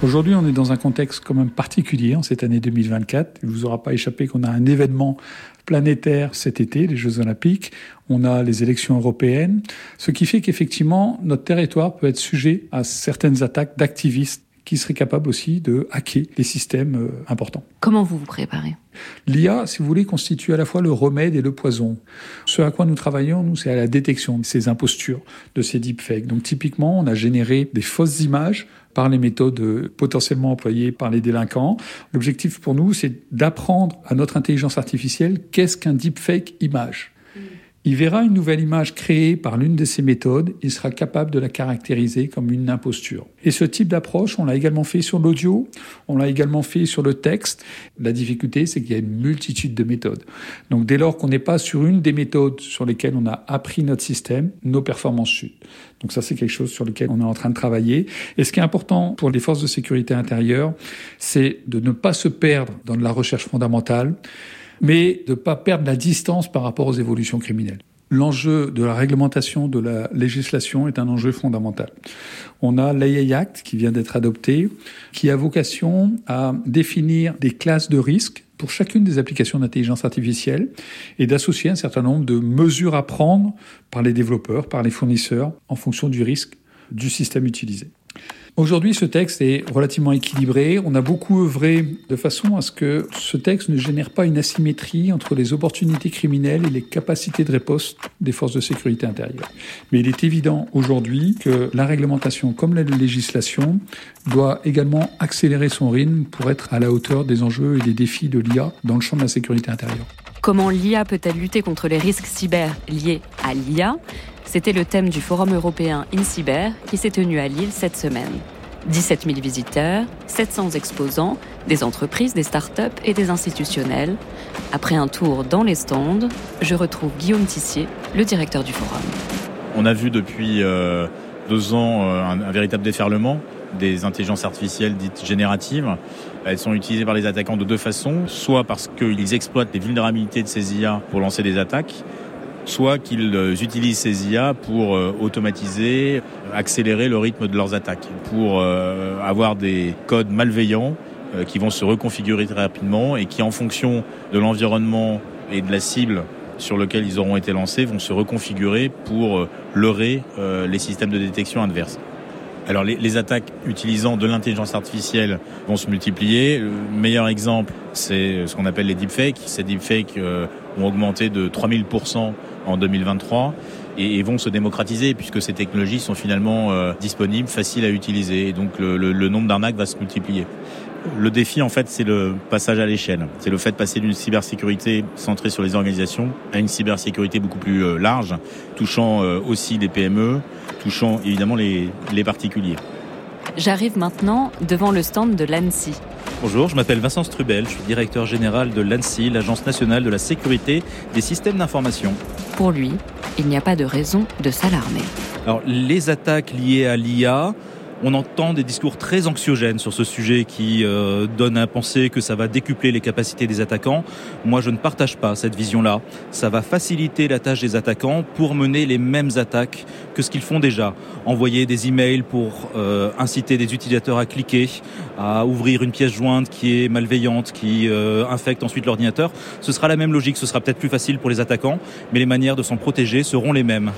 S17: Aujourd'hui, on est dans un contexte quand même particulier en cette année deux mille vingt-quatre. Il ne vous aura pas échappé qu'on a un événement planétaire cet été, les Jeux Olympiques. On a les élections européennes, ce qui fait qu'effectivement, notre territoire peut être sujet à certaines attaques d'activistes qui seraient capables aussi de hacker des systèmes euh, importants.
S16: Comment vous vous préparez ?
S17: L'I A, si vous voulez, constitue à la fois le remède et le poison. Ce à quoi nous travaillons, nous, c'est à la détection de ces impostures, de ces deepfakes. Donc typiquement, on a généré des fausses images par les méthodes potentiellement employées par les délinquants. L'objectif pour nous, c'est d'apprendre à notre intelligence artificielle qu'est-ce qu'un deepfake image. Il verra une nouvelle image créée par l'une de ces méthodes, il sera capable de la caractériser comme une imposture. Et ce type d'approche, on l'a également fait sur l'audio, on l'a également fait sur le texte. La difficulté, c'est qu'il y a une multitude de méthodes. Donc dès lors qu'on n'est pas sur une des méthodes sur lesquelles on a appris notre système, nos performances chutent. Donc ça, c'est quelque chose sur lequel on est en train de travailler. Et ce qui est important pour les forces de sécurité intérieure, c'est de ne pas se perdre dans de la recherche fondamentale, mais de ne pas perdre la distance par rapport aux évolutions criminelles. L'enjeu de la réglementation de la législation est un enjeu fondamental. On a l'A I Act qui vient d'être adopté, qui a vocation à définir des classes de risques pour chacune des applications d'intelligence artificielle et d'associer un certain nombre de mesures à prendre par les développeurs, par les fournisseurs, en fonction du risque du système utilisé. Aujourd'hui, ce texte est relativement équilibré. On a beaucoup œuvré de façon à ce que ce texte ne génère pas une asymétrie entre les opportunités criminelles et les capacités de riposte des forces de sécurité intérieure. Mais il est évident aujourd'hui que la réglementation, comme la législation, doit également accélérer son rythme pour être à la hauteur des enjeux et des défis de l'I A dans le champ de la sécurité intérieure.
S16: Comment l'I A peut-elle lutter contre les risques cyber liés à l'I A ? C'était le thème du Forum européen InCyber qui s'est tenu à Lille cette semaine. dix-sept mille visiteurs, sept cents exposants, des entreprises, des startups et des institutionnels. Après un tour dans les stands, je retrouve Guillaume Tissier, le directeur du forum.
S18: On a vu depuis euh, deux ans euh, un, un véritable déferlement des intelligences artificielles dites génératives. Elles sont utilisées par les attaquants de deux façons, soit parce qu'ils exploitent les vulnérabilités de ces I A pour lancer des attaques, soit qu'ils utilisent ces I A pour euh, automatiser, accélérer le rythme de leurs attaques, pour euh, avoir des codes malveillants euh, qui vont se reconfigurer très rapidement et qui, en fonction de l'environnement et de la cible sur lequel ils auront été lancés, vont se reconfigurer pour euh, leurrer euh, les systèmes de détection adverses. Alors les, les attaques utilisant de l'intelligence artificielle vont se multiplier. Le meilleur exemple, c'est ce qu'on appelle les deepfakes. Ces deepfakes euh, ont augmenté de trois mille pour cent en deux mille vingt-trois et, et vont se démocratiser puisque ces technologies sont finalement euh, disponibles, faciles à utiliser. Et donc le, le, le nombre d'arnaques va se multiplier. Le défi, en fait, c'est le passage à l'échelle. C'est le fait de passer d'une cybersécurité centrée sur les organisations à une cybersécurité beaucoup plus euh, large, touchant euh, aussi les P M E, touchant évidemment les, les particuliers.
S16: J'arrive maintenant devant le stand de l'ANSSI.
S19: Bonjour, je m'appelle Vincent Strubel, je suis directeur général de l'ANSSI, l'Agence nationale de la sécurité des systèmes d'information.
S16: Pour lui, il n'y a pas de raison de s'alarmer.
S19: Alors, les attaques liées à l'I A, on entend des discours très anxiogènes sur ce sujet qui euh, donnent à penser que ça va décupler les capacités des attaquants. Moi, je ne partage pas cette vision-là. Ça va faciliter la tâche des attaquants pour mener les mêmes attaques que ce qu'ils font déjà. Envoyer des emails pour euh, inciter des utilisateurs à cliquer, à ouvrir une pièce jointe qui est malveillante, qui euh, infecte ensuite l'ordinateur. Ce sera la même logique, ce sera peut-être plus facile pour les attaquants, mais les manières de s'en protéger seront les mêmes.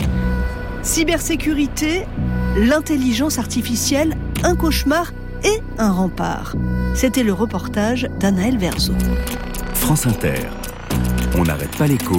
S3: Cybersécurité, l'intelligence artificielle, un cauchemar et un rempart. C'était le reportage d'Anaël Verzo.
S4: France Inter. On n'arrête pas l'écho.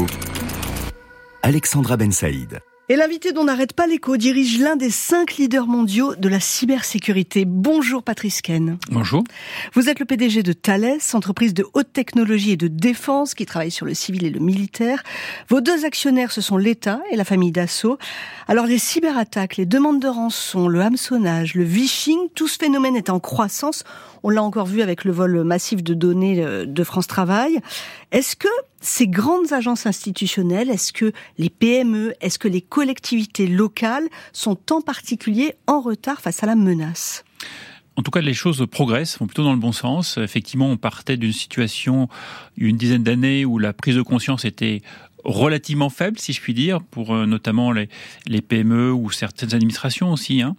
S4: Alexandra Ben Saïd.
S3: Et l'invité dont n'arrête pas l'écho dirige l'un des cinq leaders mondiaux de la cybersécurité. Bonjour Patrice Ken.
S17: Bonjour.
S3: Vous êtes le P D G de Thales, entreprise de haute technologie et de défense qui travaille sur le civil et le militaire. Vos deux actionnaires, ce sont l'État et la famille Dassault. Alors les cyberattaques, les demandes de rançon, le hameçonnage, le phishing, tout ce phénomène est en croissance. On l'a encore vu avec le vol massif de données de France Travail. Est-ce que ces grandes agences institutionnelles, est-ce que les P M E, est-ce que les collectivités locales sont en particulier en retard face à la menace ?
S20: En tout cas, les choses progressent, vont plutôt dans le bon sens. Effectivement, on partait d'une situation, une dizaine d'années, où la prise de conscience était relativement faible, si je puis dire, pour euh, notamment les, les P M E ou certaines administrations aussi, hein.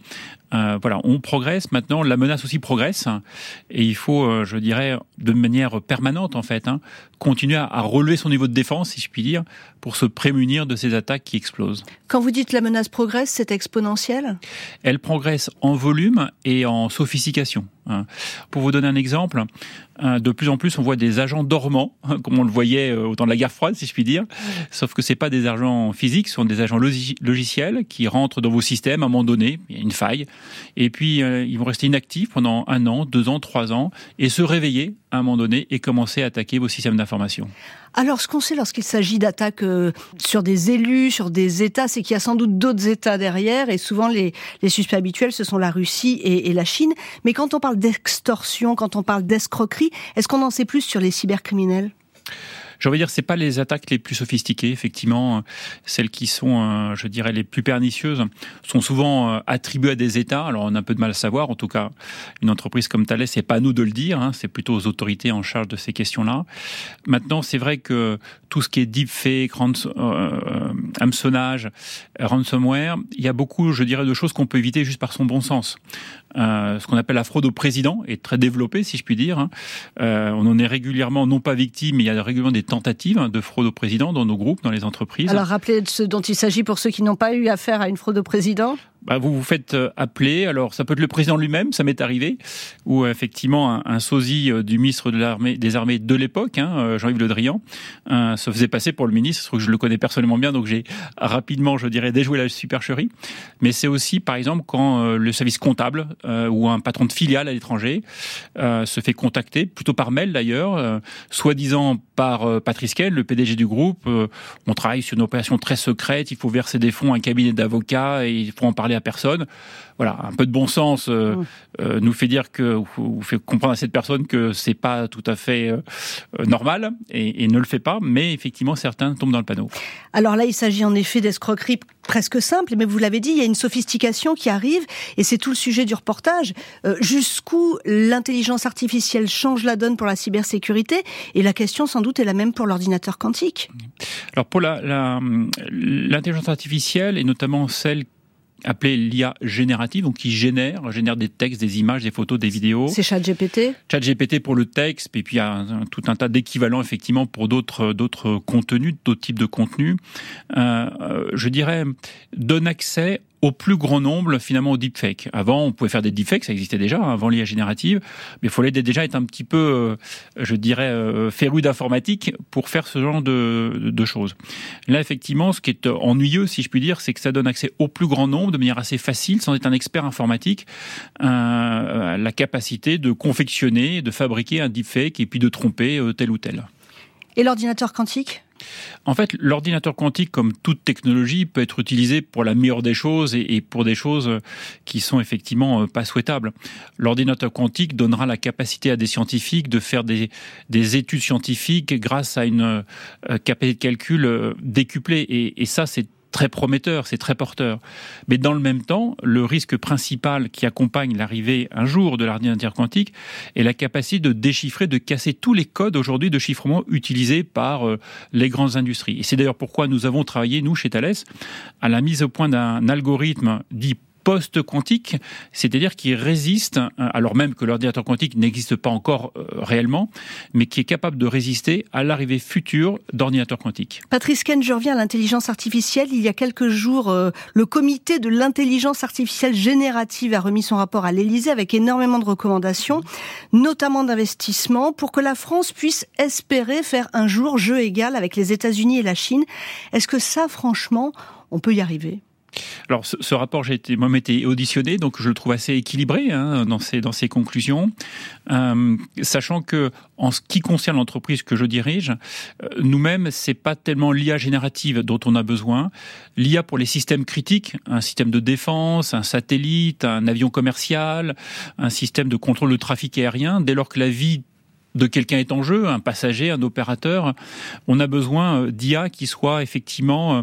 S20: Euh, voilà, on progresse maintenant, la menace aussi progresse, et il faut, euh, je dirais, de manière permanente en fait, hein, continuer à, à relever son niveau de défense, si je puis dire, pour se prémunir de ces attaques qui explosent.
S3: Quand vous dites la menace progresse, c'est exponentiel ?
S20: Elle progresse en volume et en sophistication. Pour vous donner un exemple, de plus en plus on voit des agents dormants, comme on le voyait au temps de la guerre froide, si je puis dire, sauf que c'est pas des agents physiques, ce sont des agents logi- logiciels qui rentrent dans vos systèmes à un moment donné, il y a une faille, et puis euh, ils vont rester inactifs pendant un an, deux ans, trois ans, et se réveiller à un moment donné et commencer à attaquer vos systèmes d'information.
S3: Alors, ce qu'on sait lorsqu'il s'agit d'attaques euh, sur des élus, sur des États, c'est qu'il y a sans doute d'autres États derrière, et souvent les, les suspects habituels, ce sont la Russie et, et la Chine. Mais quand on parle d'extorsion, quand on parle d'escroquerie, est-ce qu'on en sait plus sur les cybercriminels ?
S20: J'ai envie de dire, c'est pas les attaques les plus sophistiquées, effectivement. Celles qui sont, euh, je dirais, les plus pernicieuses sont souvent euh, attribuées à des États. Alors, on a un peu de mal à savoir. En tout cas, une entreprise comme Thales, c'est pas à nous de le dire, hein, c'est plutôt aux autorités en charge de ces questions-là. Maintenant, c'est vrai que tout ce qui est deepfake, rans, euh, hameçonnage, ransomware, il y a beaucoup, je dirais, de choses qu'on peut éviter juste par son bon sens. Euh, ce qu'on appelle la fraude au président est très développée, si je puis dire. Hein. Euh, on en est régulièrement, non pas victime, mais il y a régulièrement des tentatives de fraude au président dans nos groupes, dans les entreprises.
S3: Alors, rappelez de ce dont il s'agit pour ceux qui n'ont pas eu affaire à une fraude au président.
S20: Bah, vous vous faites appeler, alors ça peut être le président lui-même, ça m'est arrivé, ou effectivement un, un sosie du ministre de l'armée, des armées de l'époque, hein, Jean-Yves Le Drian, euh, se faisait passer pour le ministre. Je trouve que je le connais personnellement bien, donc j'ai rapidement, je dirais, déjoué la supercherie. Mais c'est aussi, par exemple, quand euh, le service comptable euh, ou un patron de filiale à l'étranger euh, se fait contacter, plutôt par mail d'ailleurs, euh, soi-disant par euh, Patrice Ken, le P D G du groupe. Euh, on travaille sur une opération très secrète, il faut verser des fonds à un cabinet d'avocats et il faut en parler à personne. Voilà, un peu de bon sens euh, euh, nous fait dire que, ou fait comprendre à cette personne que c'est pas tout à fait euh, normal et, et ne le fait pas, mais effectivement certains tombent dans le panneau.
S3: Alors là, il s'agit en effet d'escroqueries presque simples, mais vous l'avez dit, il y a une sophistication qui arrive et c'est tout le sujet du reportage. Euh, jusqu'où l'intelligence artificielle change la donne pour la cybersécurité, et la question sans doute est la même pour l'ordinateur quantique.
S20: Alors pour la, la, l'intelligence artificielle et notamment celle appelée l'I A générative, donc qui génère, génère des textes, des images, des photos, des vidéos.
S3: C'est ChatGPT ? ChatGPT
S20: pour le texte, et puis il y a un, un, tout un tas d'équivalents effectivement pour d'autres, d'autres contenus, d'autres types de contenus. Euh, je dirais, donne accès au plus grand nombre, finalement, au deepfake. Avant, on pouvait faire des deepfakes, ça existait déjà, hein, avant l'I A générative, mais il fallait déjà être un petit peu, euh, je dirais, euh, féru d'informatique pour faire ce genre de, de, de choses. Là, effectivement, ce qui est ennuyeux, si je puis dire, c'est que ça donne accès au plus grand nombre, de manière assez facile, sans être un expert informatique, euh, la capacité de confectionner, de fabriquer un deepfake et puis de tromper euh, tel ou tel.
S3: Et l'ordinateur quantique ?
S20: En fait, l'ordinateur quantique, comme toute technologie, peut être utilisé pour la meilleure des choses et, et pour des choses qui sont effectivement pas souhaitables. L'ordinateur quantique donnera la capacité à des scientifiques de faire des, des études scientifiques grâce à une euh, capacité de calcul euh, décuplée. Et, et ça, c'est très prometteur, c'est très porteur. Mais dans le même temps, le risque principal qui accompagne l'arrivée un jour de l'ordinateur quantique est la capacité de déchiffrer, de casser tous les codes aujourd'hui de chiffrement utilisés par euh, les grandes industries. Et c'est d'ailleurs pourquoi nous avons travaillé, nous, chez Thales, à la mise au point d'un algorithme dit post-quantique, c'est-à-dire qui résiste, alors même que l'ordinateur quantique n'existe pas encore euh, réellement, mais qui est capable de résister à l'arrivée future d'ordinateurs quantiques.
S3: Patrice Ken, je reviens à l'intelligence artificielle. Il y a quelques jours, euh, le comité de l'intelligence artificielle générative a remis son rapport à l'Élysée avec énormément de recommandations, notamment d'investissement, pour que la France puisse espérer faire un jour jeu égal avec les États-Unis et la Chine. Est-ce que ça, franchement, on peut y arriver ?
S20: Alors, ce, ce rapport, j'ai été, moi, été auditionné, donc je le trouve assez équilibré hein, dans ses dans ses conclusions, euh, sachant que en ce qui concerne l'entreprise que je dirige, euh, nous-mêmes, c'est pas tellement l'I A générative dont on a besoin. L'I A pour les systèmes critiques, un système de défense, un satellite, un avion commercial, un système de contrôle de trafic aérien. Dès lors que la vie de quelqu'un est en jeu, un passager, un opérateur, on a besoin d'I A qui soit effectivement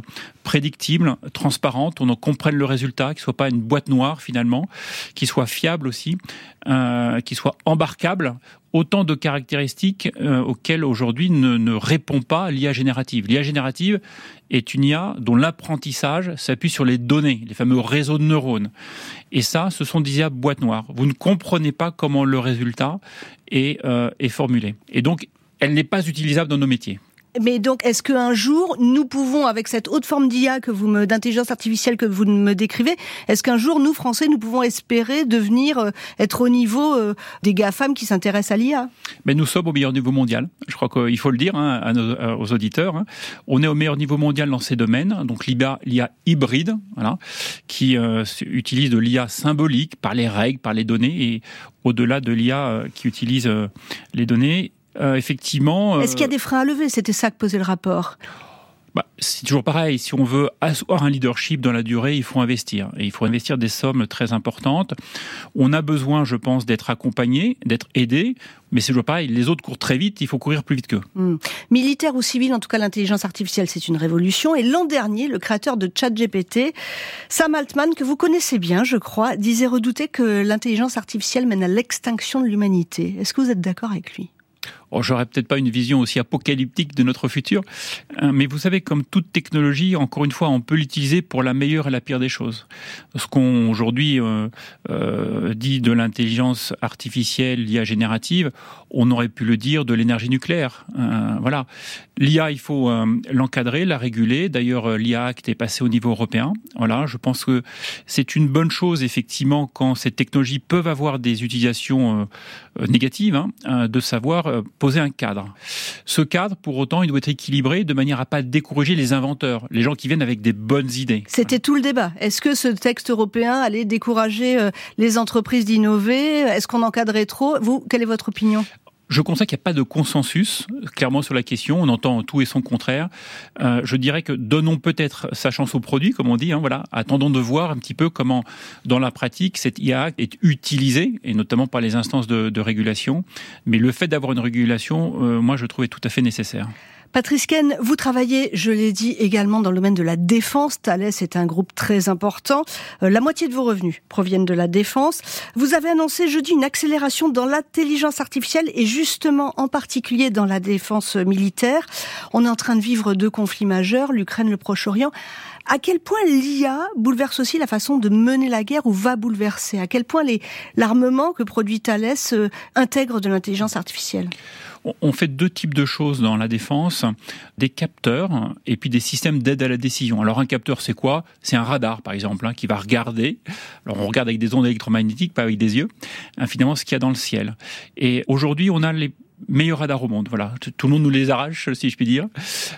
S20: prédictible, transparente, on en comprenne le résultat, qui soit pas une boîte noire finalement, qui soit fiable aussi, euh, qui soit embarquable. Autant de caractéristiques euh, auxquelles aujourd'hui ne, ne répond pas l'I A générative. L'I A générative est une I A dont l'apprentissage s'appuie sur les données, les fameux réseaux de neurones. Et ça, ce sont des I A boîtes noires. Vous ne comprenez pas comment le résultat est, euh, est formulé. Et donc, elle n'est pas utilisable dans nos métiers.
S3: Mais donc, est-ce qu'un jour, nous pouvons, avec cette haute forme d'I A que vous me, d'intelligence artificielle que vous me décrivez, est-ce qu'un jour, nous, Français, nous pouvons espérer devenir, euh, être au niveau euh, des GAFAM qui s'intéressent à l'I A ?
S20: Mais nous sommes au meilleur niveau mondial. Je crois qu'il faut le dire hein, à nos, aux auditeurs. Hein. On est au meilleur niveau mondial dans ces domaines. Donc, l'I A, l'I A hybride, voilà, qui euh, utilise de l'I A symbolique par les règles, par les données, et au-delà de l'I A euh, qui utilise euh, les données. Euh, effectivement. Euh...
S3: Est-ce qu'il y a des freins à lever ? C'était ça que posait le rapport.
S20: Bah, c'est toujours pareil. Si on veut asseoir un leadership dans la durée, il faut investir. Et il faut investir des sommes très importantes. On a besoin, je pense, d'être accompagné, d'être aidé. Mais c'est toujours pareil. Les autres courent très vite, il faut courir plus vite qu'eux.
S3: Mmh. Militaire ou civil, en tout cas, l'intelligence artificielle, c'est une révolution. Et l'an dernier, le créateur de ChatGPT, Sam Altman, que vous connaissez bien, je crois, disait redouter que l'intelligence artificielle mène à l'extinction de l'humanité. Est-ce que vous êtes d'accord avec lui ?
S20: Oh, j'aurais peut-être pas une vision aussi apocalyptique de notre futur, mais vous savez, comme toute technologie, encore une fois, on peut l'utiliser pour la meilleure et la pire des choses. Ce qu'on aujourd'hui euh, euh, dit de l'intelligence artificielle, l'I A générative, on aurait pu le dire de l'énergie nucléaire. Euh, voilà, l'I A, il faut euh, l'encadrer, la réguler. D'ailleurs, l'I A Act est passé au niveau européen. Voilà, je pense que c'est une bonne chose effectivement quand ces technologies peuvent avoir des utilisations euh, négatives, hein, de savoir euh, poser un cadre. Ce cadre, pour autant, il doit être équilibré de manière à pas décourager les inventeurs, les gens qui viennent avec des bonnes idées.
S3: C'était tout le débat. Est-ce que ce texte européen allait décourager les entreprises d'innover ? Est-ce qu'on encadrait trop ? Vous, quelle est votre opinion ?
S20: Je constate qu'il n'y a pas de consensus, clairement, sur la question. On entend tout et son contraire. Euh, je dirais que donnons peut-être sa chance au produit, comme on dit. Hein, voilà. Attendons de voir un petit peu comment, dans la pratique, cette I A est utilisée, et notamment par les instances de, de régulation. Mais le fait d'avoir une régulation, euh, moi, je trouvais tout à fait nécessaire.
S3: Patrice Caine, vous travaillez, je l'ai dit, également dans le domaine de la défense. Thales est un groupe très important. Euh, la moitié de vos revenus proviennent de la défense. Vous avez annoncé jeudi une accélération dans l'intelligence artificielle et justement en particulier dans la défense militaire. On est en train de vivre deux conflits majeurs, l'Ukraine, le Proche-Orient. À quel point l'I A bouleverse aussi la façon de mener la guerre ou va bouleverser ? À quel point les, l'armement que produit Thales euh, intègre de l'intelligence artificielle ?
S20: On fait deux types de choses dans la défense, des capteurs et puis des systèmes d'aide à la décision. Alors un capteur, c'est quoi ? C'est un radar, par exemple, hein, qui va regarder. Alors on regarde avec des ondes électromagnétiques, pas avec des yeux, hein, finalement ce qu'il y a dans le ciel. Et aujourd'hui, on a les meilleurs radars au monde. Voilà, tout le monde nous les arrache, si je puis dire.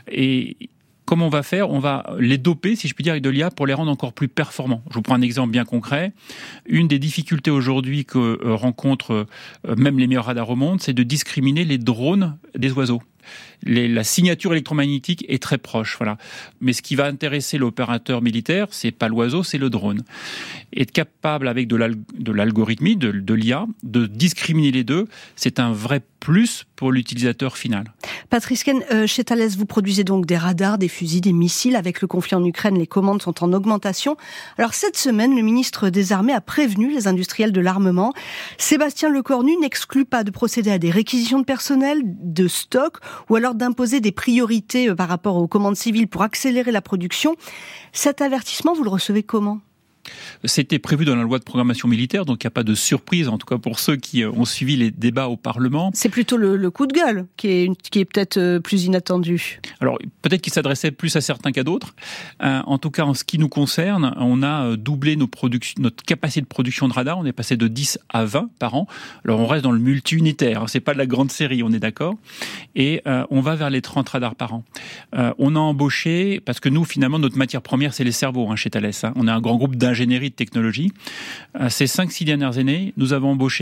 S20: Et comment on va faire ? On va les doper, si je puis dire, avec de l'I A pour les rendre encore plus performants. Je vous prends un exemple bien concret. Une des difficultés aujourd'hui que euh, rencontrent euh, même les meilleurs radars au monde, c'est de discriminer les drones des oiseaux. Les, la signature électromagnétique est très proche, voilà. Mais ce qui va intéresser l'opérateur militaire, c'est pas l'oiseau, c'est le drone. Être capable avec de, l'al, de l'algorithmie, de, de l'I A, de discriminer les deux, c'est un vrai plus pour l'utilisateur final.
S3: Patrice Caine, euh, chez Thales, vous produisez donc des radars, des fusils, des missiles. Avec le conflit en Ukraine, les commandes sont en augmentation. Alors cette semaine, le ministre des Armées a prévenu les industriels de l'armement. Sébastien Lecornu n'exclut pas de procéder à des réquisitions de personnel, de stock, ou alors d'imposer des priorités par rapport aux commandes civiles pour accélérer la production. Cet avertissement, vous le recevez comment ?
S20: C'était prévu dans la loi de programmation militaire, donc il n'y a pas de surprise, en tout cas pour ceux qui ont suivi les débats au Parlement.
S3: C'est plutôt le, le coup de gueule qui est, qui est peut-être plus inattendu.
S20: Alors peut-être qu'il s'adressait plus à certains qu'à d'autres. Euh, en tout cas, en ce qui nous concerne, on a doublé nos produc- notre capacité de production de radars. On est passé de dix à vingt par an. Alors on reste dans le multi-unitaire, hein, c'est pas de la grande série, on est d'accord. Et euh, on va vers les trente radars par an. Euh, on a embauché, parce que nous, finalement, notre matière première, c'est les cerveaux hein, chez Thales. Hein. On a un grand groupe d'ingénierie de technologie. Euh, ces cinq six dernières années, nous avons embauché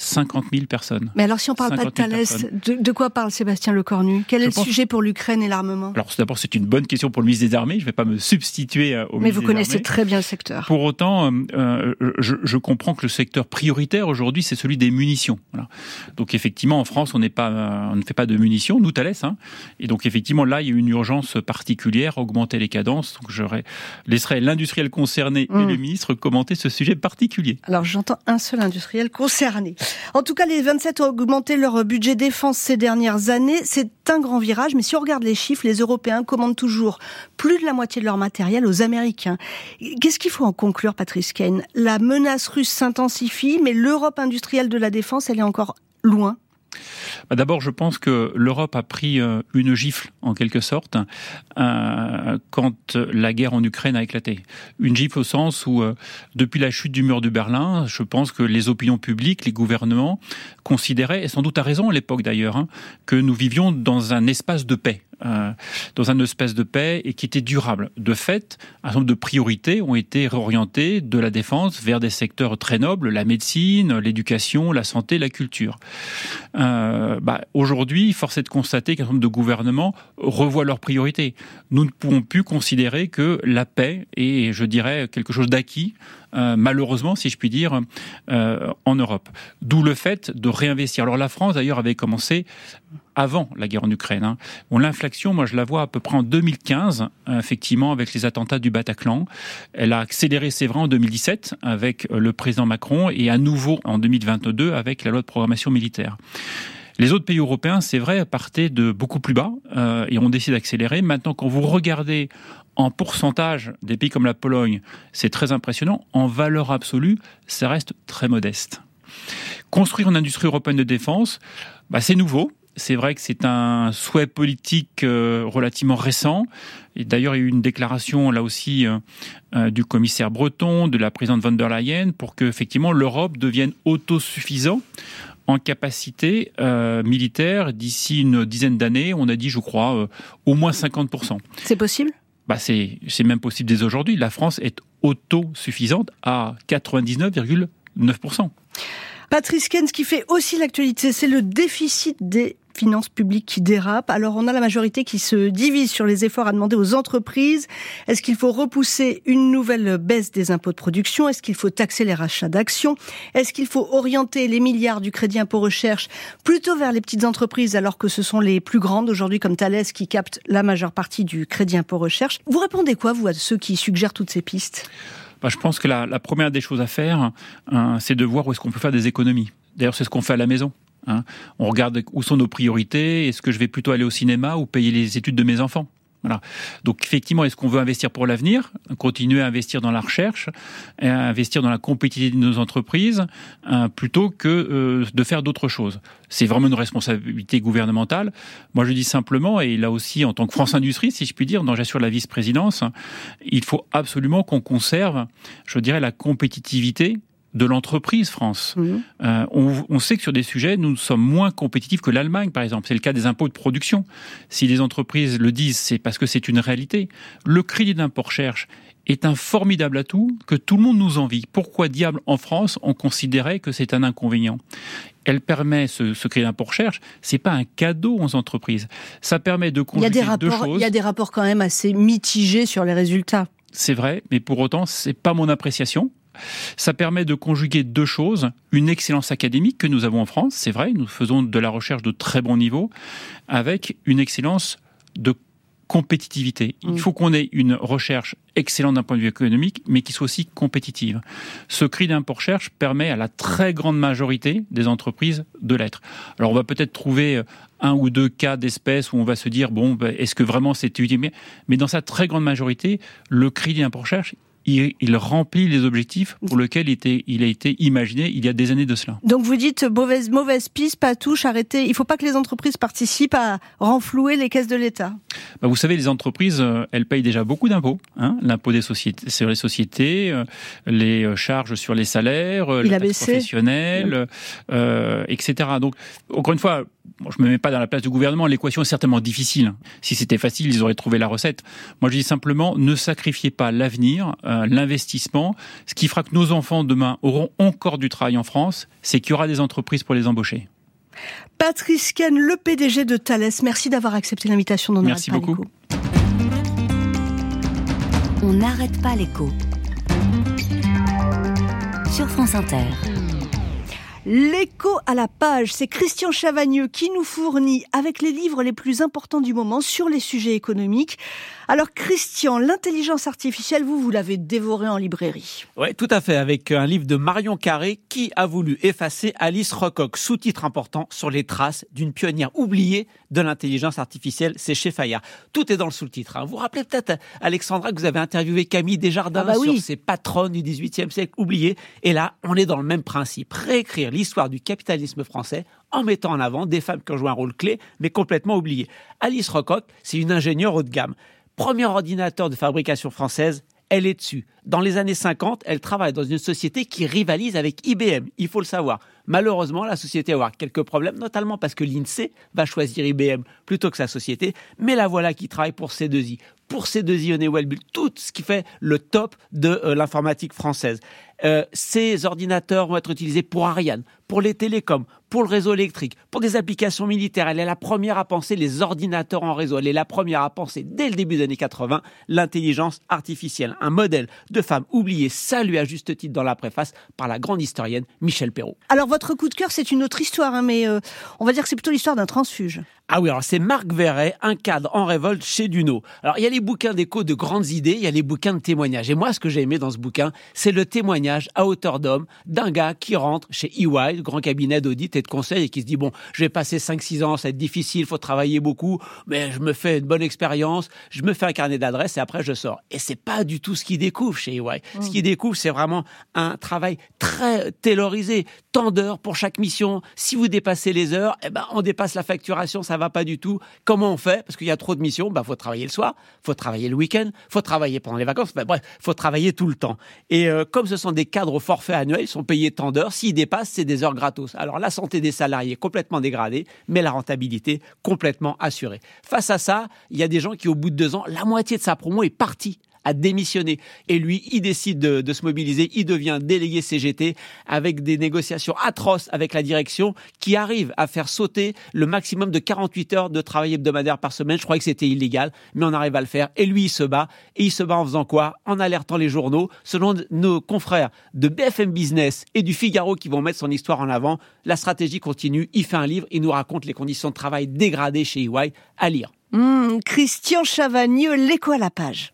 S20: cinquante mille personnes.
S3: Mais alors, si on parle pas de Thales, de, de quoi parle Sébastien Lecornu ? Quel je est le pense... sujet pour l'Ukraine et l'armement ?
S20: Alors, d'abord, c'est une bonne question pour le ministre des Armées. Je ne vais pas me substituer au
S3: Mais
S20: ministre
S3: vous
S20: des
S3: connaissez
S20: Armées.
S3: très bien le secteur.
S20: Pour autant, euh, je, je comprends que le secteur prioritaire aujourd'hui, c'est celui des munitions. Voilà. Donc, effectivement, en France, on n'est pas, on ne fait pas de munitions, nous, Thales. Hein. Et donc, effectivement, là, il y a une urgence particulière, augmenter les cadences. Donc, je laisserai l'industriel concerné mmh. et le ministre commenter ce sujet particulier.
S3: Alors, j'entends un seul industriel concerné. En tout cas, les vingt-sept ont augmenté leur budget défense ces dernières années. C'est un grand virage, mais si on regarde les chiffres, les Européens commandent toujours plus de la moitié de leur matériel aux Américains. Qu'est-ce qu'il faut en conclure, Patrice Caine ? La menace russe s'intensifie, mais l'Europe industrielle de la défense, elle est encore loin.
S20: D'abord, je pense que l'Europe a pris une gifle, en quelque sorte, euh, quand la guerre en Ukraine a éclaté. Une gifle au sens où, euh, depuis la chute du mur de Berlin, je pense que les opinions publiques, les gouvernements, considéraient, et sans doute à raison à l'époque d'ailleurs, hein, que nous vivions dans un espace de paix. Euh, dans un espace de paix et qui était durable. De fait, un certain nombre de priorités ont été réorientées de la défense vers des secteurs très nobles, la médecine, l'éducation, la santé, la culture. Euh, bah, aujourd'hui, force est de constater qu'un certain nombre de gouvernements revoient leurs priorités. Nous ne pouvons plus considérer que la paix est, je dirais, quelque chose d'acquis, Euh, malheureusement, si je puis dire, euh, en Europe. D'où le fait de réinvestir. Alors la France, d'ailleurs, avait commencé avant la guerre en Ukraine. Hein. Bon, l'inflation, moi, je la vois à peu près en deux mille quinze, euh, effectivement, avec les attentats du Bataclan. Elle a accéléré, c'est vrai, en deux mille dix-sept, avec le président Macron, et à nouveau en deux mille vingt-deux, avec la loi de programmation militaire. Les autres pays européens, c'est vrai, partaient de beaucoup plus bas euh, et ont décidé d'accélérer. Maintenant, quand vous regardez en pourcentage des pays comme la Pologne, c'est très impressionnant. En valeur absolue, ça reste très modeste. Construire une industrie européenne de défense, bah, c'est nouveau. C'est vrai que c'est un souhait politique euh, relativement récent. Et d'ailleurs, il y a eu une déclaration, là aussi, euh, euh, du commissaire Breton, de la présidente von der Leyen, pour que, effectivement, l'Europe devienne autosuffisante en capacité euh, militaire d'ici une dizaine d'années. On a dit, je crois, euh, au moins cinquante pour cent.
S3: C'est possible ?
S20: Bah c'est, c'est même possible dès aujourd'hui. La France est autosuffisante à quatre-vingt-dix-neuf virgule neuf pour cent.
S3: Patrice Caine, ce qui fait aussi l'actualité, c'est le déficit des finances publiques qui dérapent. Alors on a la majorité qui se divise sur les efforts à demander aux entreprises. Est-ce qu'il faut repousser une nouvelle baisse des impôts de production ? Est-ce qu'il faut taxer les rachats d'actions ? Est-ce qu'il faut orienter les milliards du crédit impôt recherche plutôt vers les petites entreprises alors que ce sont les plus grandes aujourd'hui comme Thales qui captent la majeure partie du crédit impôt recherche ? Vous répondez quoi, vous, à ceux qui suggèrent toutes ces pistes ?
S20: Bah, je pense que la, la première des choses à faire, hein, c'est de voir où est-ce qu'on peut faire des économies. D'ailleurs, c'est ce qu'on fait à la maison. Hein. On regarde où sont nos priorités. Est-ce que je vais plutôt aller au cinéma ou payer les études de mes enfants ? Voilà. Donc effectivement, est-ce qu'on veut investir pour l'avenir, continuer à investir dans la recherche, et à investir dans la compétitivité de nos entreprises, hein, plutôt que euh, de faire d'autres choses. C'est vraiment une responsabilité gouvernementale. Moi, je dis simplement, et là aussi en tant que France Industrie, si je puis dire, dont j'assure la vice-présidence, il faut absolument qu'on conserve, je dirais, la compétitivité de l'entreprise France. Mmh. Euh, on, on sait que sur des sujets, nous sommes moins compétitifs que l'Allemagne, par exemple. C'est le cas des impôts de production. Si les entreprises le disent, c'est parce que c'est une réalité. Le crédit d'impôt recherche est un formidable atout que tout le monde nous envie. Pourquoi diable, en France, on considérait que c'est un inconvénient ? Elle permet, ce, ce crédit d'impôt recherche, c'est pas un cadeau aux entreprises. Ça permet de conjuguer
S3: il y a des rapports,
S20: deux choses.
S3: Il y a des rapports quand même assez mitigés sur les résultats.
S20: C'est vrai, mais pour autant, c'est pas mon appréciation. Ça permet de conjuguer deux choses. Une excellence académique que nous avons en France, c'est vrai, nous faisons de la recherche de très bon niveau, avec une excellence de compétitivité. Il faut qu'on ait une recherche excellente d'un point de vue économique, mais qui soit aussi compétitive. Ce crédit d'impôt recherche permet à la très grande majorité des entreprises de l'être. Alors on va peut-être trouver un ou deux cas d'espèces où on va se dire, bon, est-ce que vraiment c'est utile ? Mais dans sa très grande majorité, le crédit d'impôt recherche, Il, il remplit les objectifs pour lesquels il, était, il a été imaginé il y a des années de cela.
S3: Donc vous dites mauvaise, mauvaise piste, pas touche, arrêtez. Il ne faut pas que les entreprises participent à renflouer les caisses de l'État.
S20: Bah vous savez, les entreprises, elles payent déjà beaucoup d'impôts. Hein, l'impôt des sociétés, sur les sociétés, les charges sur les salaires,
S3: il
S20: la
S3: a
S20: taxe
S3: baissé.
S20: professionnelle, euh, et cetera. Donc, encore une fois, Bon, je me mets pas dans la place du gouvernement, l'équation est certainement difficile. Si c'était facile, ils auraient trouvé la recette. Moi, je dis simplement, ne sacrifiez pas l'avenir, euh, l'investissement. Ce qui fera que nos enfants, demain, auront encore du travail en France, c'est qu'il y aura des entreprises pour les embaucher.
S3: Patrice Caine, le P D G de Thales, merci d'avoir accepté l'invitation d'On
S20: Merci
S3: n'arrête pas
S20: beaucoup.
S3: l'écho.
S21: On n'arrête pas l'écho. Sur France Inter.
S3: L'écho à la page, c'est Christian Chavagneux qui nous fournit avec les livres les plus importants du moment sur les sujets économiques. Alors Christian, l'intelligence artificielle, vous, vous l'avez dévoré en librairie.
S5: Oui, tout à fait, avec un livre de Marion Carré qui a voulu effacer Alice Rocoq, sous-titre important sur les traces d'une pionnière oubliée de l'intelligence artificielle, c'est chez Fayard. Tout est dans le sous-titre. Hein. Vous vous rappelez peut-être, Alexandra, que vous avez interviewé Camille Desjardins ah bah oui. sur ces patronnes du dix-huitième siècle oubliées. Et là, on est dans le même principe. Réécrire l'histoire du capitalisme français en mettant en avant des femmes qui ont joué un rôle clé, mais complètement oubliées. Alice Rocoq, c'est une ingénieure haut de gamme. Premier ordinateur de fabrication française, elle est dessus. Dans les années cinquante, elle travaille dans une société qui rivalise avec I B M, il faut le savoir. Malheureusement, la société va avoir quelques problèmes, notamment parce que l'INSEE va choisir I B M plutôt que sa société. Mais la voilà qui travaille pour C deux I. Pour C deux I, Honeywell, tout ce qui fait le top de euh, l'informatique française. Euh, ces ordinateurs vont être utilisés pour Ariane, pour les télécoms, pour le réseau électrique, pour des applications militaires. Elle est la première à penser les ordinateurs en réseau. Elle est la première à penser, dès le début des années quatre-vingts, l'intelligence artificielle. Un modèle de femme oubliée, salué à juste titre dans la préface par la grande historienne Michel Perrault.
S3: Alors votre coup de cœur, c'est une autre histoire, hein, mais euh, on va dire que c'est plutôt l'histoire d'un transfuge.
S5: Ah oui, alors c'est Marc Verret, un cadre en révolte chez Duno. Alors il y a les bouquins d'écho de grandes idées, il y a les bouquins de témoignages. Et moi, ce que j'ai aimé dans ce bouquin, c'est le témoignage à hauteur d'homme d'un gars qui rentre chez E Y, le grand cabinet d'audit et de conseil, et qui se dit, bon, je vais passer cinq six ans, ça va être difficile, il faut travailler beaucoup, mais je me fais une bonne expérience, je me fais un carnet d'adresses et après je sors. Et c'est pas du tout ce qu'il découvre chez E Y. Mmh. Ce qu'il découvre, c'est vraiment un travail très taylorisé, tant d'heures pour chaque mission. Si vous dépassez les heures, eh ben, on dépasse la facturation, ça va pas du tout. Comment on fait? Parce qu'il y a trop de missions, bah, faut travailler le soir, faut travailler le week-end, faut travailler pendant les vacances, bah, bref, faut travailler tout le temps. Et euh, comme ce sont des cadres au forfait annuel, ils sont payés tant d'heures, s'ils dépassent, c'est des heures gratos. Alors la santé des salariés complètement dégradée, mais la rentabilité complètement assurée. Face à ça, il y a des gens qui, au bout de deux ans, la moitié de sa promo est partie, a démissionné. Et lui, il décide de, de se mobiliser, il devient délégué C G T avec des négociations atroces avec la direction qui arrivent à faire sauter le maximum de quarante-huit heures de travail hebdomadaire par semaine. Je croyais que c'était illégal, mais on arrive à le faire. Et lui, il se bat. Et il se bat en faisant quoi? En alertant les journaux. Selon nos confrères de B F M Business et du Figaro qui vont mettre son histoire en avant, la stratégie continue. Il fait un livre, il nous raconte les conditions de travail dégradées chez E Y. À lire.
S3: Mmh, Christian Chavagneux, l'écho à la page.